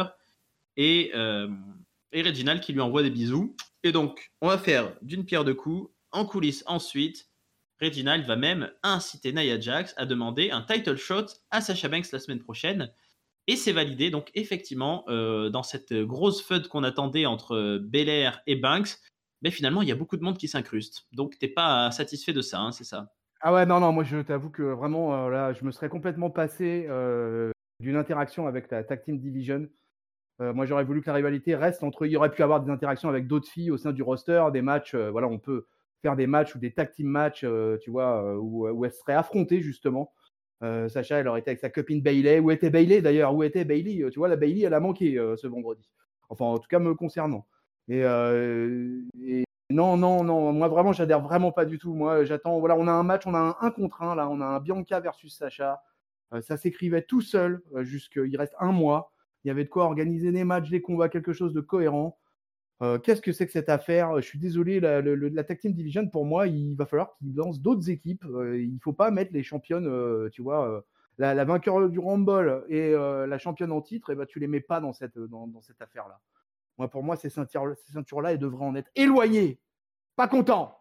et, euh, et Reginald qui lui envoie des bisous. Et donc, on va faire d'une pierre deux coups, en coulisses ensuite. Reginald va même inciter Nia Jax à demander un title shot à Sacha Banks la semaine prochaine. Et c'est validé. Donc, effectivement, euh, dans cette grosse feud qu'on attendait entre Belair et Banks, mais finalement, il y a beaucoup de monde qui s'incruste. Donc, t'es pas satisfait de ça, hein, c'est ça? Ah ouais, non, non, moi je t'avoue que vraiment, euh, là, je me serais complètement passé euh, d'une interaction avec la Tag Team Division. Euh, moi, j'aurais voulu que la rivalité reste entre. Il y aurait pu avoir des interactions avec d'autres filles au sein du roster, des matchs. Euh, voilà, on peut faire des matchs ou des tag team matchs, euh, tu vois, euh, où, où elles seraient affrontées justement. Euh, Sacha, elle aurait été avec sa copine Bailey. Où était Bailey d'ailleurs? Où était Bailey? Euh, Tu vois, la Bailey, elle a manqué euh, ce vendredi. Enfin, en tout cas, me concernant. Et, euh, et non, non, non. Moi, vraiment, j'adhère vraiment pas du tout. Moi, j'attends. Voilà, on a un match, on a un un contre un là. On a un Bianca versus Sacha. Euh, ça s'écrivait tout seul euh, jusqu'il reste un mois. Il y avait de quoi organiser des matchs, des combats, quelque chose de cohérent. Euh, qu'est-ce que c'est que cette affaire? Je suis désolé, la, le- la Tag Team Division, pour moi, il va falloir qu'ils lancent d'autres équipes. Euh, il ne faut pas mettre les championnes, euh, tu vois, euh, la, la vainqueur du Rumble et euh, la championne en titre, et ben, tu les mets pas dans cette, dans, dans cette affaire-là. Moi, pour moi, ces ceintures, ces ceintures-là, elles devraient en être éloignées. Pas content.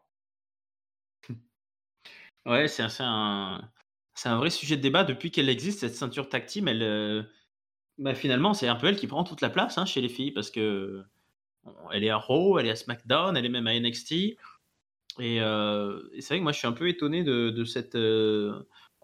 Ouais, c'est un, c'est un, c'est un vrai sujet de débat. Depuis qu'elle existe, cette ceinture tag team, elle, euh, bah, finalement, c'est un peu elle qui prend toute la place hein, chez les filles parce que elle est à Raw, elle est à SmackDown, elle est même à N X T. Et, euh, et c'est vrai que moi, je suis un peu étonné de, de cette, euh,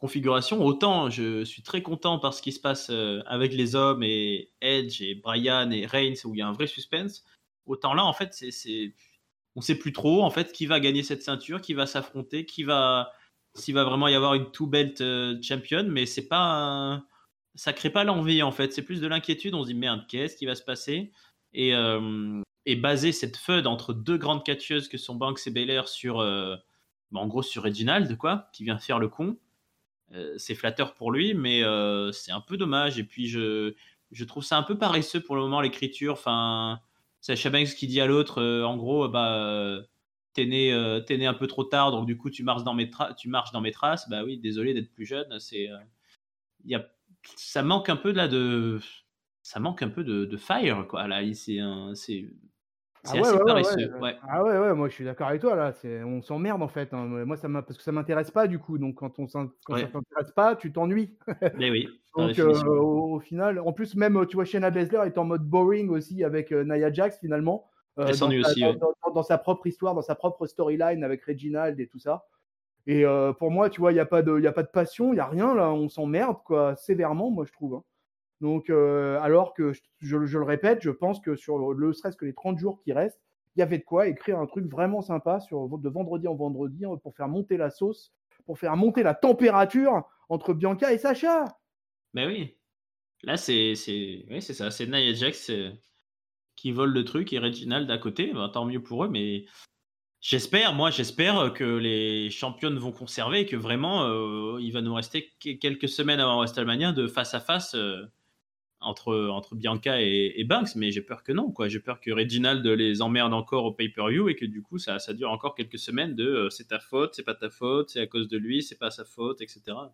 configuration. Autant je suis très content par ce qui se passe euh, avec les hommes et Edge et Bryan et Reigns où il y a un vrai suspense. Autant là, en fait, c'est, c'est... on sait plus trop en fait qui va gagner cette ceinture, qui va s'affronter, qui va, s'il va vraiment y avoir une two belt euh, champion, mais c'est pas, un... ça crée pas l'envie en fait. C'est plus de l'inquiétude. On se dit merde, qu'est-ce qui va se passer et euh, et baser cette feud entre deux grandes catcheuses que sont Banks et Belair sur, euh, bah, en gros sur Reginald quoi, qui vient faire le con. Euh, c'est flatteur pour lui, mais euh, c'est un peu dommage. Et puis, je, je trouve ça un peu paresseux pour le moment, l'écriture. Enfin, c'est Sasha Banks qui dit à l'autre, euh, en gros, bah, euh, t'es né, euh, t'es né un peu trop tard, donc du coup, tu marches dans mes, tra- tu marches dans mes traces. Bah oui, désolé d'être plus jeune. C'est, euh, y a, ça manque un peu de là de, ça manque un peu de, de fire, quoi. Là, c'est un, c'est, Ah c'est ouais, assez ouais, ouais, ouais, paresseux. heu, Ouais, ah ouais, ouais, moi je suis d'accord avec toi là, c'est on s'emmerde en fait, hein. Moi ça m'a parce que ça m'intéresse pas du coup, donc quand on s'in quand ça ouais. t'intéresse pas, tu t'ennuies. Mais oui, par Donc heu, définition. au au final en plus même, heu, tu vois Shayna Baszler est en mode boring aussi avec, heu, Nia Jax finalement, Elle heu, dans s'ennuie sa aussi, dans ouais. dans dans dans sa propre histoire, dans sa propre storyline avec Reginald et tout ça et heu, pour moi, tu vois, il y a pas de il y a pas de passion, il y a rien là, on s'emmerde quoi, sévèrement moi je trouve, hein. Donc heu, alors que je je je le répète, je pense que sur le serait-ce que les trente jours qui restent, il y avait de quoi écrire un truc vraiment sympa sur de vendredi en vendredi, hein, pour faire monter la sauce, pour faire monter la température entre Bianca et Sacha. Mais oui. Là, c'est, c'est, oui, c'est ça. C'est Nia Jax. euh, qui volent le truc et Reginald à côté, bah, tant mieux pour eux, mais j'espère, moi j'espère que les championnes vont conserver et que vraiment euh, il va nous rester quelques semaines avant WrestleMania de face à face euh, entre, entre Bianca et, et Banks, mais j'ai peur que non, quoi. J'ai peur que Reginald les emmerde encore au pay-per-view et que du coup ça, ça dure encore quelques semaines de euh, c'est ta faute, c'est pas ta faute, c'est à cause de lui, c'est pas sa faute, et cetera.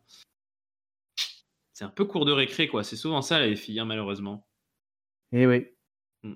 C'est un peu cours de récré, quoi. C'est souvent ça les filles, hein, malheureusement. Eh oui. Mm.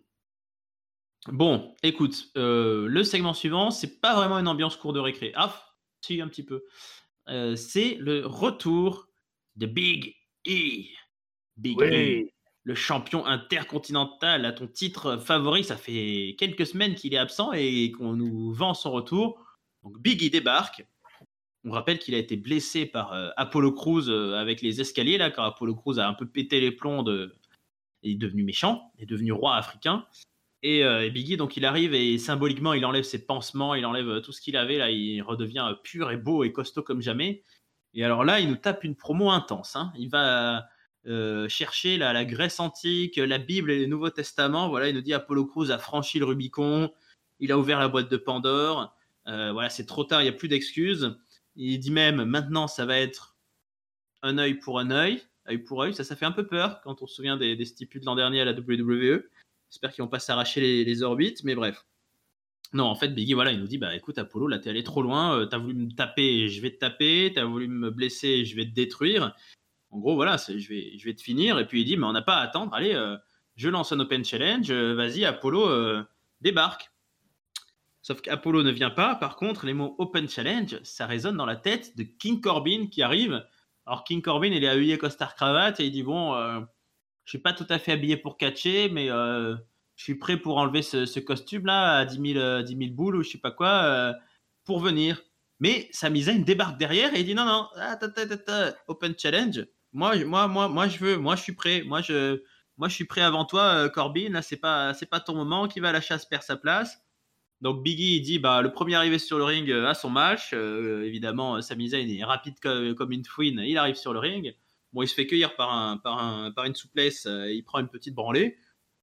Bon, écoute, euh, le segment suivant, c'est pas vraiment une ambiance cours de récré. Ah, si, un petit peu. Euh, c'est le retour de Big E. Big E, Oui. le champion intercontinental à ton titre favori. Ça fait quelques semaines qu'il est absent et qu'on nous vend son retour. Donc Big E débarque. On rappelle qu'il a été blessé par euh, Apollo Crews euh, avec les escaliers, là, quand Apollo Crews a un peu pété les plombs de... Il est devenu méchant, il est devenu roi africain. Et, euh, et Biggie, donc il arrive et symboliquement, il enlève ses pansements, il enlève euh, tout ce qu'il avait. Là, il redevient euh, pur et beau et costaud comme jamais. Et alors là, il nous tape une promo intense, hein. Il va euh, chercher la, la Grèce antique, la Bible et le Nouveau Testament. Voilà, il nous dit Apollo Crews a franchi le Rubicon, il a ouvert la boîte de Pandore. Euh, voilà, c'est trop tard, il n'y a plus d'excuses. Il dit même maintenant, ça va être un œil pour un œil, œil pour œil. Ça, ça fait un peu peur quand on se souvient des, des stipules de l'an dernier à la W W E. J'espère qu'ils vont pas s'arracher les, les orbites, mais bref. Non, en fait, Biggie, voilà, il nous dit, bah écoute, Apollo, là, t'es allé trop loin, euh, t'as voulu me taper, je vais te taper, t'as voulu me blesser, je vais te détruire. En gros, voilà, c'est, je, vais, je vais te finir. Et puis il dit, mais on n'a pas à attendre, allez, euh, je lance un Open Challenge, euh, vas-y, Apollo, euh, débarque. Sauf qu'Apollo ne vient pas, par contre, les mots Open Challenge, ça résonne dans la tête de King Corbin qui arrive. Alors, King Corbin, il est habillé costard cravate et il dit, bon, euh, je suis pas tout à fait habillé pour catcher, mais euh, je suis prêt pour enlever ce, ce costume-là à dix mille, euh, dix mille boules ou je sais pas quoi euh, pour venir. Mais Sami Zayn débarque derrière et il dit non, non, ah, ta, ta, ta, ta, Open Challenge. Moi, je- moi, moi, moi, je veux, moi, je suis prêt. Moi, je, moi, je suis prêt avant toi, euh, Corbin. Là, c'est pas, c'est pas ton moment. Qui va à la chasse perd sa place. Donc Biggie il dit bah le premier arrivé sur le ring euh, a son match. Euh, évidemment, Sami Zayn est rapide comme, comme une fouine. Il arrive sur le ring. Bon, il se fait cueillir par, un, par, un, par une souplesse, euh, il prend une petite branlée,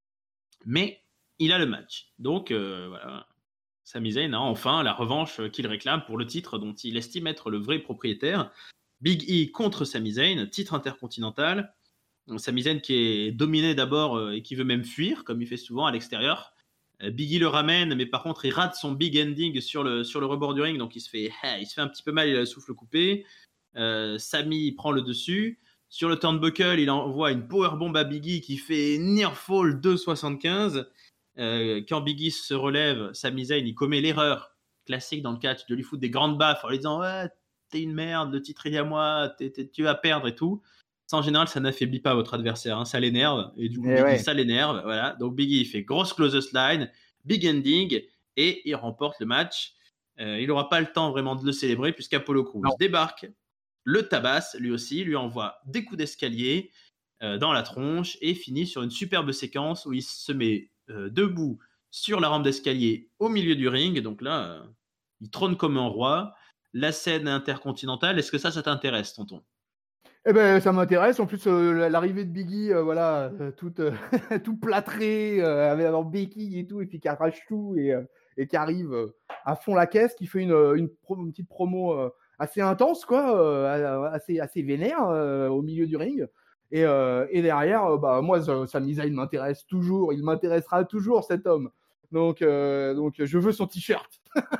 mais il a le match. Donc euh, voilà, Sami Zayn a enfin la revanche qu'il réclame pour le titre dont il estime être le vrai propriétaire. Big E contre Sami Zayn, titre intercontinental. Sami Zayn qui est dominé d'abord euh, et qui veut même fuir, comme il fait souvent à l'extérieur. Euh, Big E le ramène, mais par contre il rate son big ending sur le, sur le rebord du ring, donc il se fait, il se fait un petit peu mal, il a le souffle coupé. Euh, Sami prend le dessus. Sur le turnbuckle, il envoie une powerbomb à Biggie qui fait near fall deux soixante-quinze. Euh, quand Biggie se relève, Sami Zayn il commet l'erreur classique dans le catch de lui foutre des grandes baffes en lui disant ouais t'es une merde, le titre il est à moi, t'es, t'es, tu vas perdre et tout. Ça en général ça n'affaiblit pas votre adversaire, hein, ça l'énerve et du coup Eh Biggie ouais. ça l'énerve, voilà. Donc Biggie il fait grosse closest line, big ending et il remporte le match. Euh, il n'aura pas le temps vraiment de le célébrer puisqu'Apollo Crews Non. débarque, le tabasse lui aussi, lui envoie des coups d'escalier euh, dans la tronche et finit sur une superbe séquence où il se met euh, debout sur la rampe d'escalier au milieu du ring. Donc là, euh, il trône comme un roi. La scène intercontinentale, est-ce que ça, ça t'intéresse, tonton? Eh ben, ça m'intéresse. En plus, euh, l'arrivée de Biggie, euh, voilà, euh, tout, euh, tout plâtré, euh, avec leur béquille et tout, et puis qui arrache tout et, euh, et qui arrive euh, à fond la caisse, qui fait une, une, pro- une petite promo euh, assez intense, quoi, euh, assez, assez vénère euh, au milieu du ring. Et, euh, et derrière, euh, bah, moi, Sami Zayn m'intéresse toujours. Il m'intéressera toujours, cet homme. Donc, euh, donc je veux son t-shirt.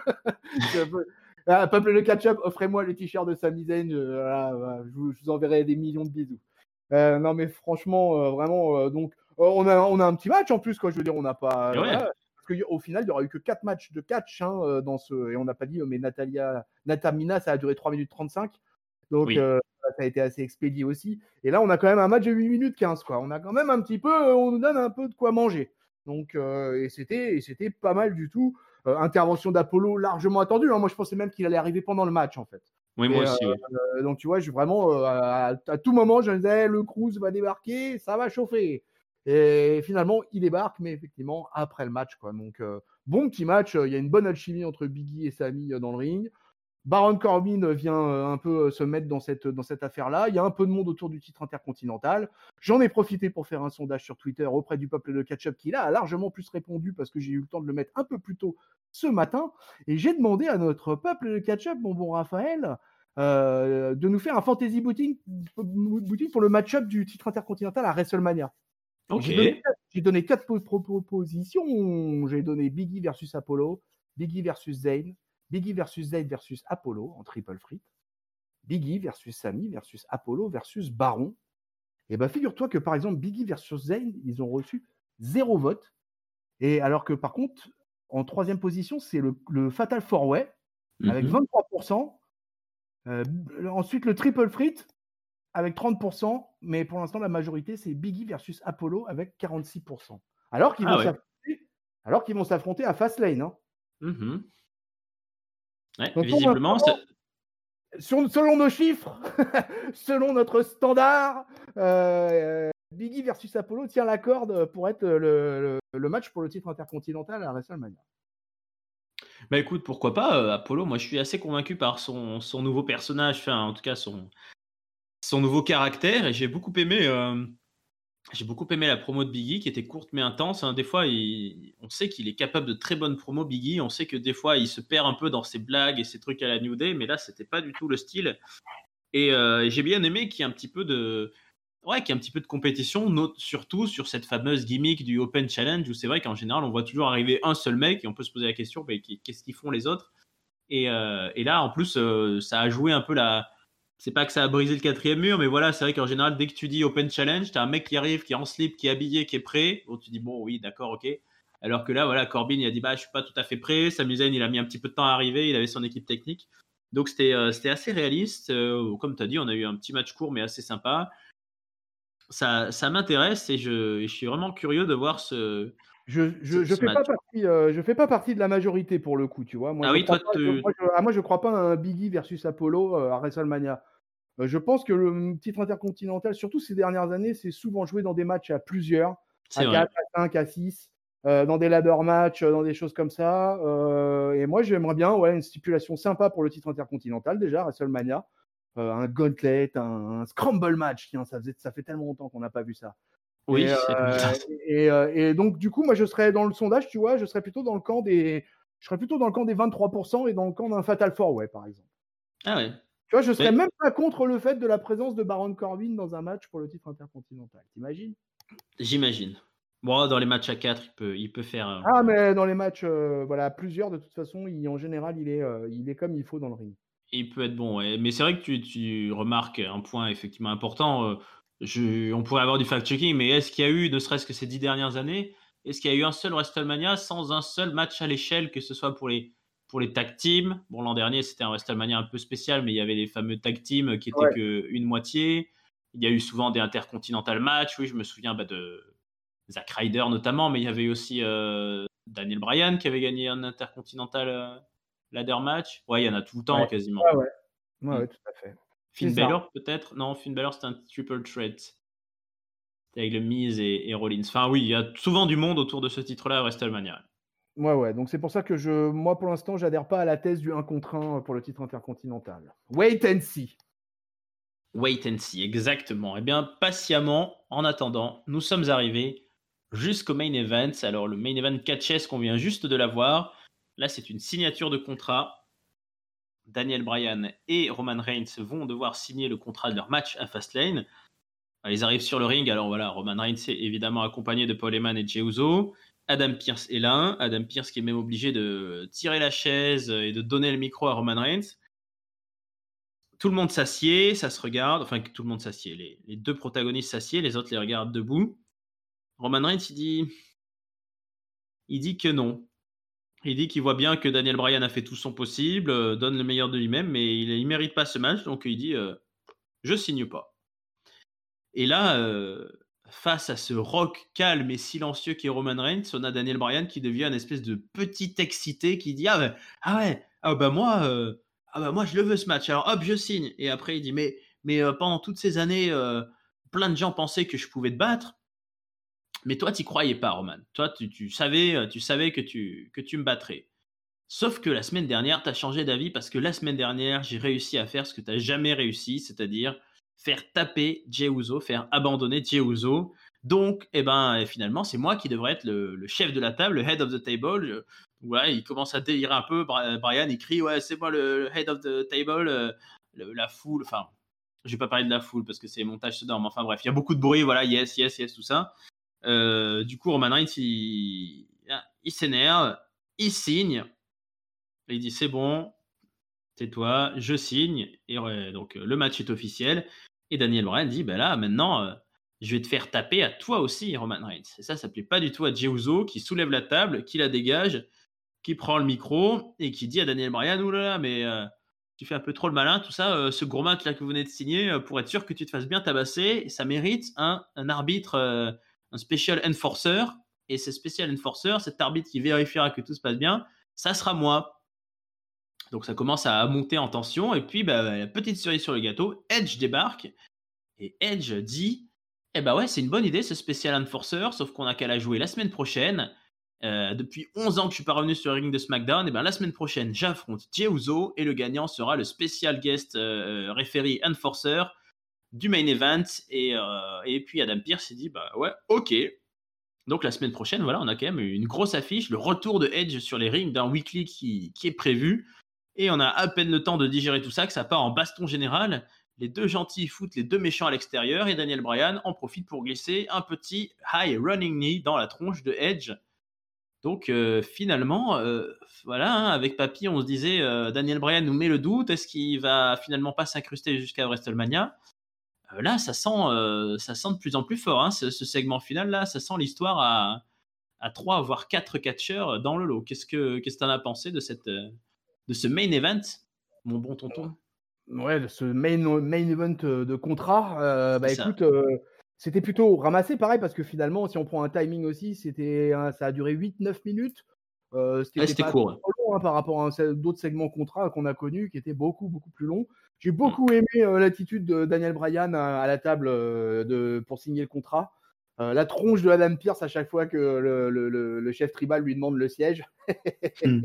Je veux- Ah, Peuple le Ketchup, offrez-moi le t-shirt de Sami Zayn. euh, voilà, voilà, je, vous, je vous enverrai des millions de bisous. Euh, non, mais franchement, euh, vraiment, euh, donc, euh, on, a, on a un petit match en plus, quoi. Je veux dire, on n'a pas. Et euh, ouais, voilà, parce qu'au final, il n'y aura eu que quatre matchs de catch hein, euh, dans ce. Et on n'a pas dit, euh, mais Natalia, Natamina, ça a duré trois minutes trente-cinq. Donc, oui. euh, ça a été assez expédié aussi. Et là, on a quand même un match de huit minutes quinze, quoi. On a quand même un petit peu. euh, On nous donne un peu de quoi manger. Donc, euh, et c'était et c'était pas mal du tout. Euh, intervention d'Apollo largement attendue. Hein. Moi, je pensais même qu'il allait arriver pendant le match, en fait. Oui, moi Et euh, aussi, oui. euh, donc, tu vois, je vraiment, euh, à, à tout moment, je me disais, le Cruz va débarquer, ça va chauffer. Et finalement, il débarque, mais effectivement, après le match, quoi. Donc, euh, bon petit match. Il y a une bonne alchimie entre Biggie et Sami euh, dans le ring. Baron Corbin vient euh, un peu euh, se mettre dans cette, dans cette affaire-là. Il y a un peu de monde autour du titre intercontinental. J'en ai profité pour faire un sondage sur Twitter auprès du peuple de catch-up qui là a largement plus répondu parce que j'ai eu le temps de le mettre un peu plus tôt ce matin. Et j'ai demandé à notre peuple de catch-up, mon bon Raphaël, euh, de nous faire un fantasy booting, booting pour le match-up du titre intercontinental à WrestleMania. Ok. J'ai donné, j'ai donné quatre propositions. J'ai donné Biggie versus Apollo, Biggie versus Zayn, Biggie versus Zayn versus Apollo en triple threat, Biggie versus Sami versus Apollo versus Baron. Et bien, figure-toi que par exemple, Biggie versus Zayn, ils ont reçu zéro vote. Et alors que par contre, en troisième position, c'est le, le Fatal Four Way avec Mhm. vingt-trois pour cent. Euh, ensuite, le triple threat avec trente pour cent, mais pour l'instant, la majorité, c'est Biggie versus Apollo avec quarante-six pour cent. Alors qu'ils Ah vont ouais. s'affronter, alors qu'ils vont s'affronter à Fastlane. Hein. Mhm. Ouais, Donc, pour visiblement, ça- l'instant, sur- selon nos chiffres, selon notre standard, euh, Biggie versus Apollo tient la corde pour être le, le- le match pour le titre intercontinental à WrestleMania. bah écoute, pourquoi pas, euh, Apollo, moi je suis assez convaincu par son, son nouveau personnage, enfin en tout cas son, son nouveau caractère, et j'ai beaucoup aimé, euh, j'ai beaucoup aimé la promo de Biggie qui était courte mais intense. Hein. Des fois, il- on sait qu'il est capable de très bonnes promos, Biggie. On sait que des fois, il se perd un peu dans ses blagues et ses trucs à la New Day, mais là, c'était pas du tout le style. Et, euh, et j'ai bien aimé qu'il y ait un petit peu de, ouais, qu'il y ait un petit peu de compétition, not- surtout sur cette fameuse gimmick du Open Challenge où c'est vrai qu'en général, on voit toujours arriver un seul mec et on peut se poser la question, mais qu'est-ce qu'ils font les autres? Et, euh, et là, en plus, euh, ça a joué un peu la. C'est pas que ça a brisé le quatrième mur, mais voilà, c'est vrai qu'en général, dès que tu dis Open Challenge, t'as un mec qui arrive, qui est en slip, qui est habillé, qui est prêt. Bon, tu dis, bon, oui, d'accord, ok. Alors que là, voilà, Corbin, il a dit, bah, je suis pas tout à fait prêt. Sami Zayn, il a mis un petit peu de temps à arriver, il avait son équipe technique. Donc, c'était euh, c'était assez réaliste. Euh, comme tu as dit, on a eu un petit match court, mais assez sympa. Ça, ça m'intéresse et je, et je suis vraiment curieux de voir ce, Je, ce, je, je ce fais match. pas partie, euh, je fais pas partie de la majorité pour le coup, tu vois. Moi, Ah je oui, crois toi, pas, je- tu. moi, je, ah, moi, je crois pas à un Biggie versus Apollo euh, à WrestleMania. Euh, je pense que le titre intercontinental, surtout ces dernières années, c'est souvent joué dans des matchs à plusieurs, C'est à vrai. quatre, à cinq, à six, euh, dans des ladder matchs, euh, dans des choses comme ça. Euh, et moi, j'aimerais bien ouais, une stipulation sympa pour le titre intercontinental, déjà, WrestleMania. Euh, un gauntlet, un, un scramble match. Tiens, ça, faisait, ça fait tellement longtemps qu'on n'a pas vu ça. Oui, Et, c'est euh, et, euh, et donc, du coup, moi, je serais dans le sondage, tu vois, je serais plutôt dans le camp des, je serais plutôt dans le camp des vingt-trois pour cent et dans le camp d'un Fatal Four Way, par exemple. Ah ouais. Tu vois, je serais Mais même pas contre le fait de la présence de Baron Corbin dans un match pour le titre intercontinental. T'imagines? j'imagine. Bon, dans les matchs à quatre, il peut, il peut faire. euh, Ah, mais dans les matchs, euh, voilà, plusieurs, de toute façon, il, en général, il est, euh, il est comme il faut dans le ring. il peut être bon, ouais. Mais c'est vrai que tu, tu remarques un point effectivement important. euh, je, on pourrait avoir du fact-checking, mais est-ce qu'il y a eu, ne serait-ce que ces dix dernières années, est-ce qu'il y a eu un seul WrestleMania sans un seul match à l'échelle, que ce soit pour les, pour les tag teams? Bon, l'an dernier, c'était un WrestleMania un peu spécial, mais il y avait les fameux tag teams qui étaient Ouais. qu'une moitié. Il y a eu souvent des intercontinental matchs. Oui, je me souviens bah, de Zack Ryder notamment, mais il y avait aussi euh, Daniel Bryan qui avait gagné un intercontinental euh, ladder match. Ouais, il y en a tout le temps Ouais, quasiment. ouais, ouais, ouais, Mm. ouais, tout à fait. C'est Finn ça. Balor peut-être? Non, Finn Balor c'était un triple threat. C'était avec le Miz et, et Rollins. Enfin oui, il y a souvent du monde autour de ce titre-là à WrestleMania. Ouais, ouais, donc c'est pour ça que je, moi pour l'instant, j'adhère pas à la thèse du un contre un pour le titre intercontinental. Wait and see. Wait and see, exactement. Eh bien, patiemment, en attendant, nous sommes arrivés jusqu'au main event. Alors, le main event catch qu'on vient juste de l'avoir. Là, c'est une signature de contrat. Daniel Bryan et Roman Reigns vont devoir signer le contrat de leur match à Fastlane. Ils arrivent sur le ring. Alors voilà, Roman Reigns est évidemment accompagné de Paul Heyman et Jey Uso. Adam Pearce est là. Adam Pearce qui est même obligé de tirer la chaise et de donner le micro à Roman Reigns. Tout le monde s'assied, ça se regarde. Enfin, tout le monde s'assied. Les, les deux protagonistes s'assiedent, les autres les regardent debout. Roman Reigns, il dit, il dit que non. Il dit qu'il voit bien que Daniel Bryan a fait tout son possible, euh, donne le meilleur de lui-même, mais il ne mérite pas ce match, donc il dit euh, je signe pas. Et là, euh, face à ce rock calme et silencieux qui est Roman Reigns, on a Daniel Bryan qui devient une espèce de petit excité qui dit ah, bah, ah ouais, ah bah moi, euh, ah bah moi je le veux ce match, alors hop je signe. Et après il dit mais, mais euh, pendant toutes ces années, euh, plein de gens pensaient que je pouvais te battre. Mais toi, tu croyais pas, Roman. Toi, tu, tu savais, tu savais que tu, que tu me battrais. Sauf que la semaine dernière, tu as changé d'avis parce que la semaine dernière, j'ai réussi à faire ce que tu n'as jamais réussi, c'est-à-dire faire taper Jey Uso, faire abandonner Jey Uso. Donc, eh ben, finalement, c'est moi qui devrais être le, le chef de la table, le head of the table. Voilà, il commence à délirer un peu. Brian, il crie, ouais, c'est moi le head of the table. Euh, le, la foule, enfin, je vais pas parler de la foule parce que c'est montage sonore, mais enfin bref, il y a beaucoup de bruit, voilà, yes, yes, yes, tout ça. Euh, du coup, Roman Reigns, il, il s'énerve, il signe, et il dit c'est bon, tais-toi, je signe, et euh, donc le match est officiel. Et Daniel Bryan dit ben là, maintenant, euh, je vais te faire taper à toi aussi, Roman Reigns. Et ça, ça plaît pas du tout à Jey Uso, qui soulève la table, qui la dégage, qui prend le micro et qui dit à Daniel Bryan oulala, mais euh, tu fais un peu trop le malin, tout ça, euh, ce gros match là que vous venez de signer, euh, pour être sûr que tu te fasses bien tabasser, ça mérite un, un arbitre. Euh, un special enforcer, et ce special enforcer, cet arbitre qui vérifiera que tout se passe bien, ça sera moi. Donc ça commence à monter en tension, et puis bah, la petite cerise sur le gâteau, Edge débarque, et Edge dit eh bah ouais, c'est une bonne idée ce special enforcer, sauf qu'on a qu'à la jouer la semaine prochaine. Euh, depuis onze ans que je suis pas revenu sur le ring de SmackDown, et ben la semaine prochaine j'affronte Jey Uso, et le gagnant sera le special guest euh, referee enforcer du main event. Et, euh, et puis Adam Pearce s'est dit bah ouais, ok. Donc la semaine prochaine, voilà, on a quand même une grosse affiche, le retour de Edge sur les rings d'un weekly qui, qui est prévu. Et on a à peine le temps de digérer tout ça, que ça part en baston général. Les deux gentils foutent les deux méchants à l'extérieur, et Daniel Bryan en profite pour glisser un petit high running knee dans la tronche de Edge. Donc euh, finalement, euh, voilà, hein, avec Papy, on se disait euh, Daniel Bryan nous met le doute, est-ce qu'il va finalement pas s'incruster jusqu'à WrestleMania? Euh, là, ça sent, euh, ça sent de plus en plus fort, hein, ce, ce segment final là, ça sent l'histoire à, à trois voire quatre catcheurs dans le lot. Qu'est-ce que qu'est-ce que t'en as pensé de cette de ce main event, mon bon tonton? Ouais, de ce main, main event de contrat, euh, bah C'est ça. écoute, euh, c'était plutôt ramassé pareil parce que finalement, si on prend un timing aussi, c'était, hein, ça a duré huit neuf minutes. Euh, ce qui Ouais, n'était c'était pas court. trop long hein, par rapport à un- d'autres segments contrat qu'on a connus qui étaient beaucoup, beaucoup plus longs. J'ai Mm. beaucoup aimé euh, l'attitude de Daniel Bryan à, à la table euh, de, pour signer le contrat. Euh, la tronche de Adam Pearce à chaque fois que le, le, le, le chef tribal lui demande le siège. Mm.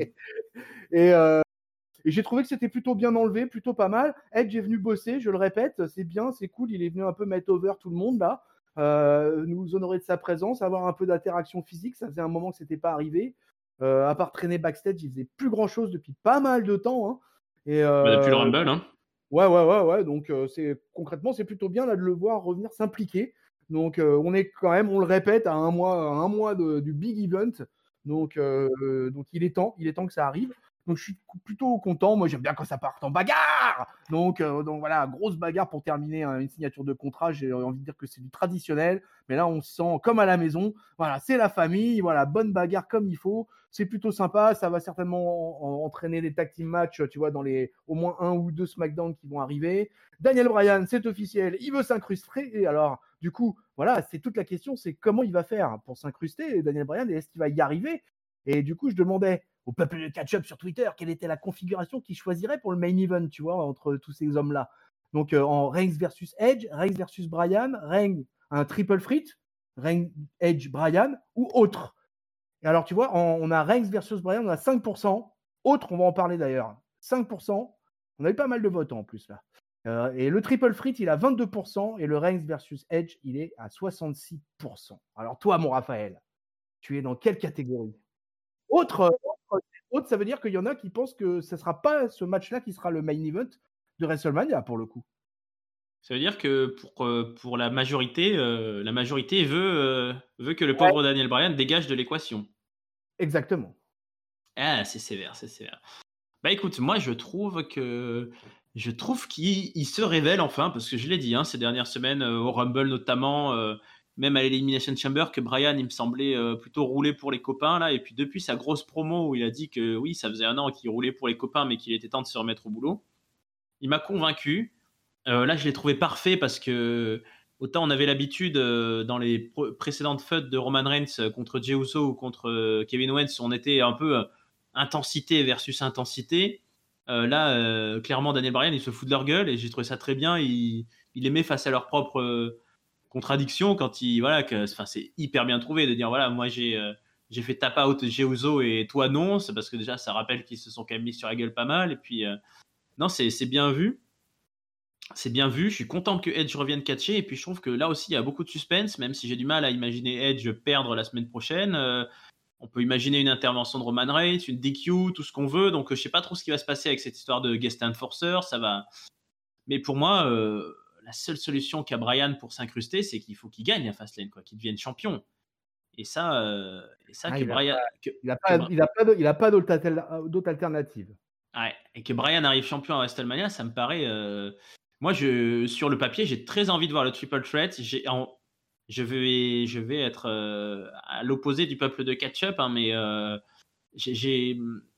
Et, euh, et j'ai trouvé que c'était plutôt bien enlevé, plutôt pas mal. Edge est venu bosser, je le répète, c'est bien, c'est cool. Il est venu un peu mettre over tout le monde là, euh, nous honorer de sa présence, avoir un peu d'interaction physique. Ça faisait un moment que c'était pas arrivé. Euh, à part traîner backstage, il faisait plus grand chose depuis pas mal de temps. Hein. Et Bah, depuis le euh, Rumble, hein. ouais, ouais, ouais, ouais. Donc euh, c'est concrètement, c'est plutôt bien là de le voir revenir s'impliquer. Donc euh, on est quand même, on le répète, à un mois, à un mois de, du big event. Donc, euh, donc il est temps, il est temps que ça arrive. Donc je suis plutôt content. Moi j'aime bien quand ça part en bagarre. Donc, euh, donc voilà, grosse bagarre pour terminer hein, une signature de contrat. J'ai envie de dire que c'est du traditionnel, mais là on se sent comme à la maison. Voilà, c'est la famille. Voilà, bonne bagarre comme il faut. C'est plutôt sympa. Ça va certainement en, en, entraîner des tag team matchs, tu vois, dans les au moins un ou deux SmackDown qui vont arriver. Daniel Bryan, c'est officiel, il veut s'incruster. Et alors, du coup, voilà, c'est toute la question, c'est comment il va faire pour s'incruster, Daniel Bryan, et est-ce qu'il va y arriver? Et du coup, je demandais au peuple de catch-up sur Twitter quelle était la configuration qu'il choisirait pour le main event, tu vois, entre tous ces hommes-là. Donc euh, en Reigns versus Edge, Reigns versus Bryan, Reigns un triple threat, Reigns, Edge, Bryan ou autre. Et alors tu vois, on, on a Reigns versus Bryan, on a cinq pour cent. Autre, on va en parler d'ailleurs. cinq pour cent. On a eu pas mal de votants en plus là. Euh, et le triple threat, il a vingt-deux pour cent et le Reigns versus Edge, il est à soixante-six pour cent. Alors toi, mon Raphaël, tu es dans quelle catégorie? Autre, autre, autre, ça veut dire qu'il y en a qui pensent que ce ne sera pas ce match-là qui sera le main event de WrestleMania pour le coup. Ça veut dire que pour, euh, pour la majorité, euh, la majorité veut, euh, veut que le pauvre ouais. Daniel Bryan dégage de l'équation. Exactement. Ah, c'est sévère, c'est sévère. Bah écoute, moi je trouve que je trouve qu'il il se révèle enfin, parce que je l'ai dit hein, ces dernières semaines, euh, au Rumble notamment, euh, même à l'Elimination Chamber, que Bryan, il me semblait euh, plutôt rouler pour les copains, là. Et puis depuis sa grosse promo où il a dit que oui, ça faisait un an qu'il roulait pour les copains, mais qu'il était temps de se remettre au boulot, il m'a convaincu. Euh, là, je l'ai trouvé parfait parce que autant on avait l'habitude euh, dans les pr- précédentes feuds de Roman Reigns contre Jey Uso ou contre euh, Kevin Owens, on était un peu euh, intensité versus intensité. Euh, là, euh, clairement, Daniel Bryan, il se fout de leur gueule et j'ai trouvé ça très bien. Il, il les met face à leurs propres euh, contradictions quand il, voilà, que, enfin, c'est hyper bien trouvé de dire voilà, moi j'ai euh, j'ai fait tap out Jey Uso et toi non, c'est parce que déjà ça rappelle qu'ils se sont quand même mis sur la gueule pas mal et puis euh, non, c'est c'est bien vu. C'est bien vu, je suis content que Edge revienne catcher et puis je trouve que là aussi il y a beaucoup de suspense, même si j'ai du mal à imaginer Edge perdre la semaine prochaine. Euh, on peut imaginer une intervention de Roman Reigns, une D Q, tout ce qu'on veut, donc je sais pas trop ce qui va se passer avec cette histoire de guest enforcer, ça va. Mais pour moi, euh, la seule solution qu'a Bryan pour s'incruster, c'est qu'il faut qu'il gagne à Fastlane, quoi, qu'il devienne champion. Et ça, euh, et ça ah, que Bryan, que, il n'a pas, il a pas, il a pas d'autre alternative. Ouais, et que Bryan arrive champion à WrestleMania, ça me paraît. Euh... Moi, je, sur le papier, j'ai très envie de voir le triple threat. J'ai, en, je vais, je vais être euh, à l'opposé du peuple de catch-up, hein, mais euh, j'ai, j'ai,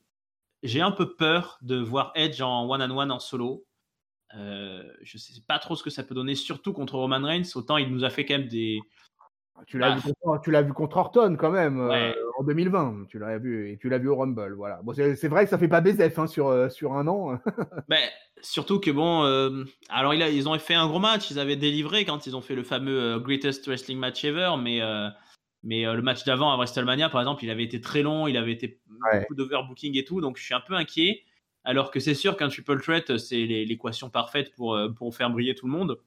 j'ai un peu peur de voir Edge en one-on-one en solo. Euh, je sais pas trop ce que ça peut donner, surtout contre Roman Reigns. Autant il nous a fait quand même des. Tu l'as, bah, vu contre, tu l'as vu contre Orton quand même ouais. euh, en deux mille vingt. Tu l'as vu et tu l'as vu au Rumble. Voilà. Bon, c'est, c'est vrai que ça fait pas B Z F hein, sur euh, sur un an. Ben, surtout que bon, euh, alors il a, ils ont fait un gros match. Ils avaient délivré quand ils ont fait le fameux euh, Greatest Wrestling Match Ever, mais euh, mais euh, le match d'avant à WrestleMania, par exemple, il avait été très long, il avait été ouais. beaucoup d'overbooking et tout, donc je suis un peu inquiet. Alors que c'est sûr qu'un triple threat, c'est l'équation parfaite pour pour faire briller tout le monde.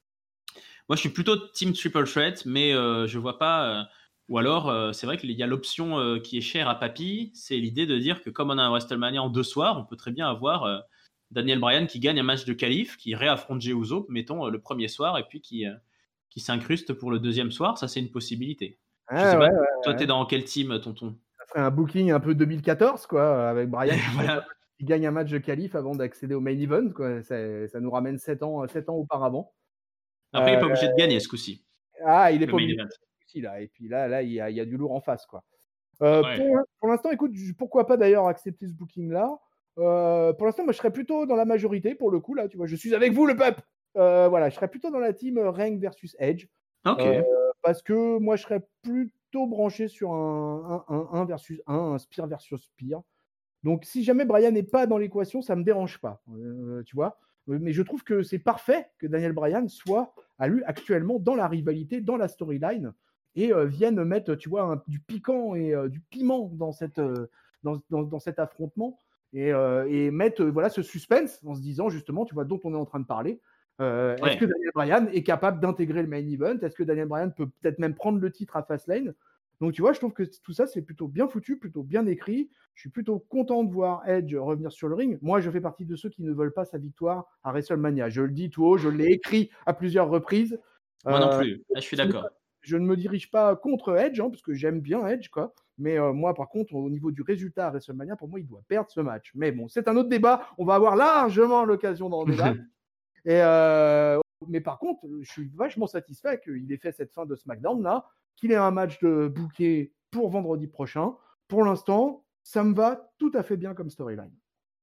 Moi, je suis plutôt team triple threat, mais euh, je vois pas. Euh, ou alors, euh, c'est vrai qu'il y a l'option euh, qui est chère à Papy, c'est l'idée de dire que comme on a un WrestleMania en deux soirs, on peut très bien avoir euh, Daniel Bryan qui gagne un match de qualif, qui réaffronte Jey Uso, mettons, euh, le premier soir, et puis qui, euh, qui s'incruste pour le deuxième soir. Ça, c'est une possibilité. Ah, je sais ouais, pas, ouais, toi, ouais. t'es dans quel team, tonton? Ça ferait un booking un peu deux mille quatorze, quoi, avec Bryan qui, voilà. qui gagne un match de qualif avant d'accéder au main event. Quoi. Ça, ça nous ramène sept ans, sept ans auparavant. Après, euh, il n'est pas obligé de gagner ce coup-ci. Ah, il est pas obligé de gagner ce coup-ci, là. Et puis là, là il y a, il y a du lourd en face, quoi. Euh, ouais. pour, pour l'instant, écoute, pourquoi pas d'ailleurs accepter ce booking-là. Euh, pour l'instant, moi, je serais plutôt dans la majorité, pour le coup, là, tu vois, je suis avec vous, le peuple. Euh, voilà, je serais plutôt dans la team Reigns versus Edge. Ok. Euh, parce que moi, je serais plutôt branché sur un un versus un, un Spear versus Spear. Donc, si jamais Bryan n'est pas dans l'équation, ça me dérange pas, euh, tu vois. Mais je trouve que c'est parfait que Daniel Bryan soit à lui actuellement dans la rivalité, dans la storyline, et euh, vienne mettre, tu vois, un, du piquant et euh, du piment dans, cette, euh, dans, dans, dans cet affrontement, et, euh, et mettre euh, voilà, ce suspense en se disant justement, tu vois, dont on est en train de parler. Euh, ouais. Est-ce que Daniel Bryan est capable d'intégrer le main event? Est-ce que Daniel Bryan peut peut-être même prendre le titre à Fastlane? Donc, tu vois, je trouve que tout ça, c'est plutôt bien foutu, plutôt bien écrit. Je suis plutôt content de voir Edge revenir sur le ring. Moi, je fais partie de ceux qui ne veulent pas sa victoire à WrestleMania. Je le dis tout haut, je l'ai écrit à plusieurs reprises. Moi euh, non plus, là, je suis d'accord. Je ne me dirige pas contre Edge, hein, parce que j'aime bien Edge, quoi. Mais euh, moi, par contre, au niveau du résultat à WrestleMania, pour moi, il doit perdre ce match. Mais bon, c'est un autre débat. On va avoir largement l'occasion d'en débattre. Et euh, mais par contre, je suis vachement satisfait qu'il ait fait cette fin de SmackDown-là, qu'il ait un match de booké pour vendredi prochain. Pour l'instant, ça me va tout à fait bien comme storyline.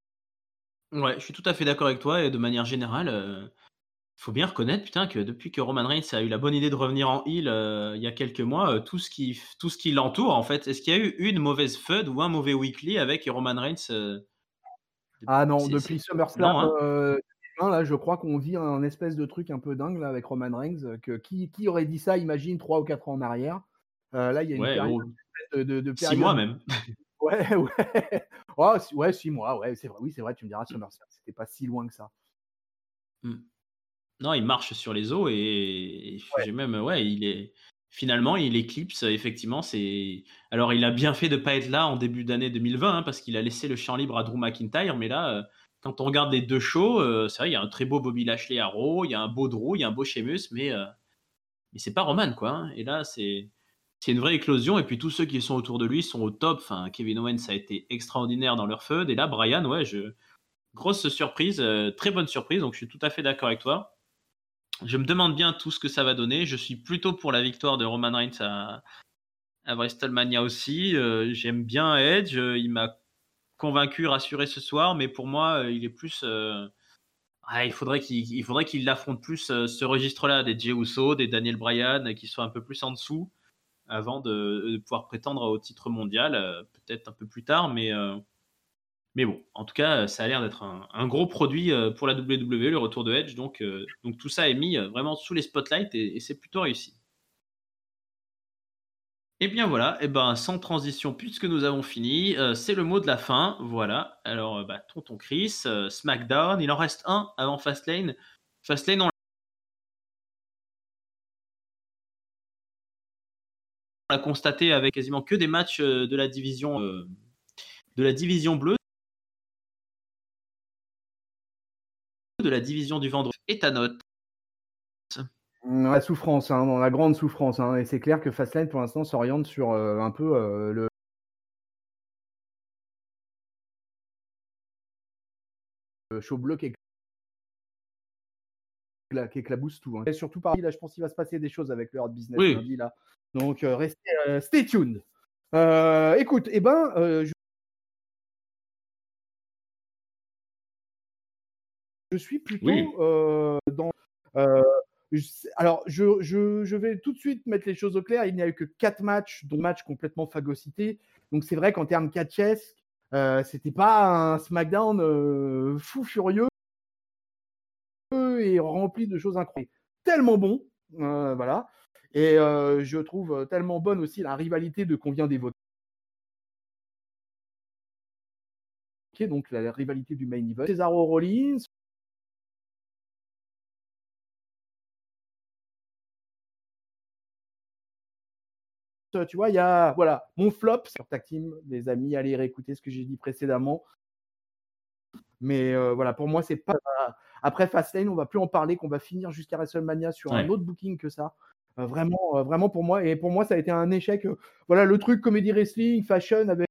Ouais, je suis tout à fait d'accord avec toi et de manière générale, euh, faut bien reconnaître putain que depuis que Roman Reigns a eu la bonne idée de revenir en heel euh, il y a quelques mois, euh, tout ce qui tout ce qui l'entoure en fait, est-ce qu'il y a eu une mauvaise feud ou un mauvais weekly avec Roman Reigns euh, Ah non, c'est, depuis c'est... SummerSlam, non, hein. euh, Hein, là, je crois qu'on vit un espèce de truc un peu dingue là avec Roman Reigns. euh, Que qui, qui aurait dit ça, imagine, trois ou quatre ans en arrière. Euh, là, il y a une Ouais, période oh, de, de, de six mois période. même. Ouais, ouais. Oh, si- ouais, six mois, ouais, c'est vrai. Oui, c'est vrai, tu me diras, SummerSlam, c'était pas si loin que ça. Mm. Non, il marche sur les eaux et, et Ouais. j'ai même, ouais, il est finalement il éclipse effectivement. C'est alors il a bien fait de pas être là en début d'année deux mille vingt hein, parce qu'il a laissé le champ libre à Drew McIntyre, mais là, euh, quand on regarde les deux shows, euh, c'est vrai, il y a un très beau Bobby Lashley à Raw, il y a un beau Drew, il y a un beau Sheamus, mais euh, mais c'est pas Roman quoi. hein. Et là, c'est c'est une vraie éclosion et puis tous ceux qui sont autour de lui sont au top. Enfin, Kevin Owens a été extraordinaire dans leur feud et là, Bryan, ouais, je grosse surprise, euh, très bonne surprise, donc je suis tout à fait d'accord avec toi. Je me demande bien tout ce que ça va donner. Je suis plutôt pour la victoire de Roman Reigns à, à WrestleMania aussi. Euh, j'aime bien Edge. Euh, il m'a convaincu, rassuré ce soir, mais pour moi, euh, il est plus. euh, ah, il faudrait qu'il il faudrait qu'il affronte plus euh, ce registre-là, des Jey Uso, des Daniel Bryan, euh, qui soient un peu plus en dessous avant de, de pouvoir prétendre au titre mondial, euh, peut-être un peu plus tard, mais. euh, mais bon, en tout cas, ça a l'air d'être un, un gros produit euh, pour la W W E, le retour de Edge. Donc, euh, donc tout ça est mis euh, vraiment sous les spotlights et, et c'est plutôt réussi. Et bien voilà, et ben sans transition, puisque nous avons fini, euh, c'est le mot de la fin. Voilà. Alors, euh, bah, tonton Chris, euh, SmackDown, il en reste un avant Fastlane. Fastlane, on l'a constaté avec quasiment que des matchs euh, de la division euh, de la division bleue, de la division du vendredi. Et ta note? Dans la souffrance, hein, dans la grande souffrance. Hein, et c'est clair que Fastlane, pour l'instant, s'oriente sur euh, un peu euh, le le show bleu qui, écla- qui éclabousse tout. Hein. Et surtout, pareil, là, je pense qu'il va se passer des choses avec le Hard Business Oui, lundi. Là. Donc, euh, restez, euh, stay tuned. Euh, écoute, eh ben, euh, je, je suis oui. plutôt euh, dans. euh, je- alors, je, je, je vais tout de suite mettre les choses au clair. Il n'y a eu que quatre matchs, dont matchs complètement phagocytés. Donc, c'est vrai qu'en termes catchesques, euh, c'était pas un SmackDown euh, fou furieux et rempli de choses incroyables. Tellement bon, euh, voilà. Et euh, je trouve tellement bonne aussi la rivalité de qu'on vient d'évoquer, donc la, la rivalité du main event. Cesaro Rollins, tu vois, il y a voilà mon flop sur Tag Team, les amis, allez réécouter ce que j'ai dit précédemment. Mais euh, voilà, pour moi, c'est pas. Après Fastlane, on va plus en parler, qu'on va finir jusqu'à WrestleMania sur un Ouais. autre booking que ça. Euh, vraiment, euh, vraiment pour moi. Et pour moi, ça a été un échec. Euh, voilà, le truc comédie wrestling, fashion avec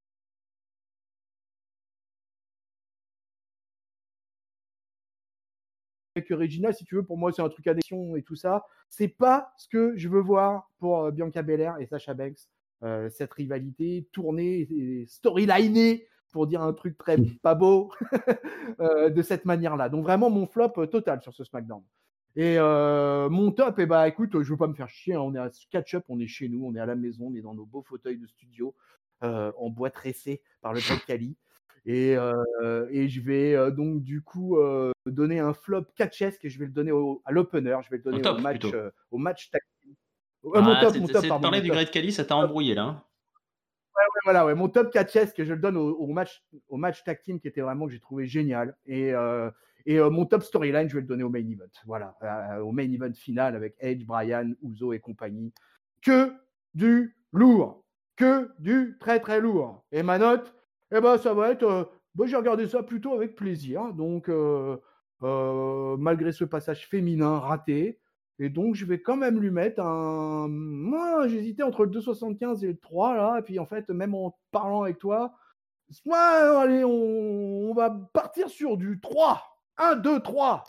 Regina, si tu veux, pour moi, c'est un truc addiction et tout ça. C'est pas ce que je veux voir pour euh, Bianca Belair et Sasha Banks. Euh, cette rivalité tournée et storylinée, pour dire un truc très pas beau, euh, de cette manière-là. Donc vraiment mon flop euh, total sur ce SmackDown. Et euh, mon top, eh ben, écoute, je veux pas me faire chier, hein, on est à catch-up, on est chez nous, on est à la maison, on est dans nos beaux fauteuils de studio, euh, en bois tressé par le Great Khali. Et, euh, et je vais euh, donc du coup euh, donner un flop catchesque et je vais le donner au, à l'opener, je vais le Au donner au top match, plutôt. euh, au match tag team. Euh, mon Ah, top, c'est mon top, c'est de pardon, parler mon du top. Great Khali, ça t'a embrouillé là. hein. Ouais, ouais, voilà, ouais, mon top catchesque, je le donne au, au match, au match tag team qui était vraiment que j'ai trouvé génial. Et, euh, et euh, mon top storyline, je vais le donner au main event. Voilà, euh, au main event final avec Edge, Bryan, Uso et compagnie. Que du lourd, que du très très lourd. Et ma note, eh ben ça va être, euh, bah, j'ai regardé ça plutôt avec plaisir. Donc euh, euh, malgré ce passage féminin raté. Et donc, je vais quand même lui mettre un. Moi, j'hésitais entre le deux virgule soixante-quinze et le trois, là. Et puis, en fait, même en parlant avec toi, ouais, allez, on, on va partir sur du trois. un, deux, trois.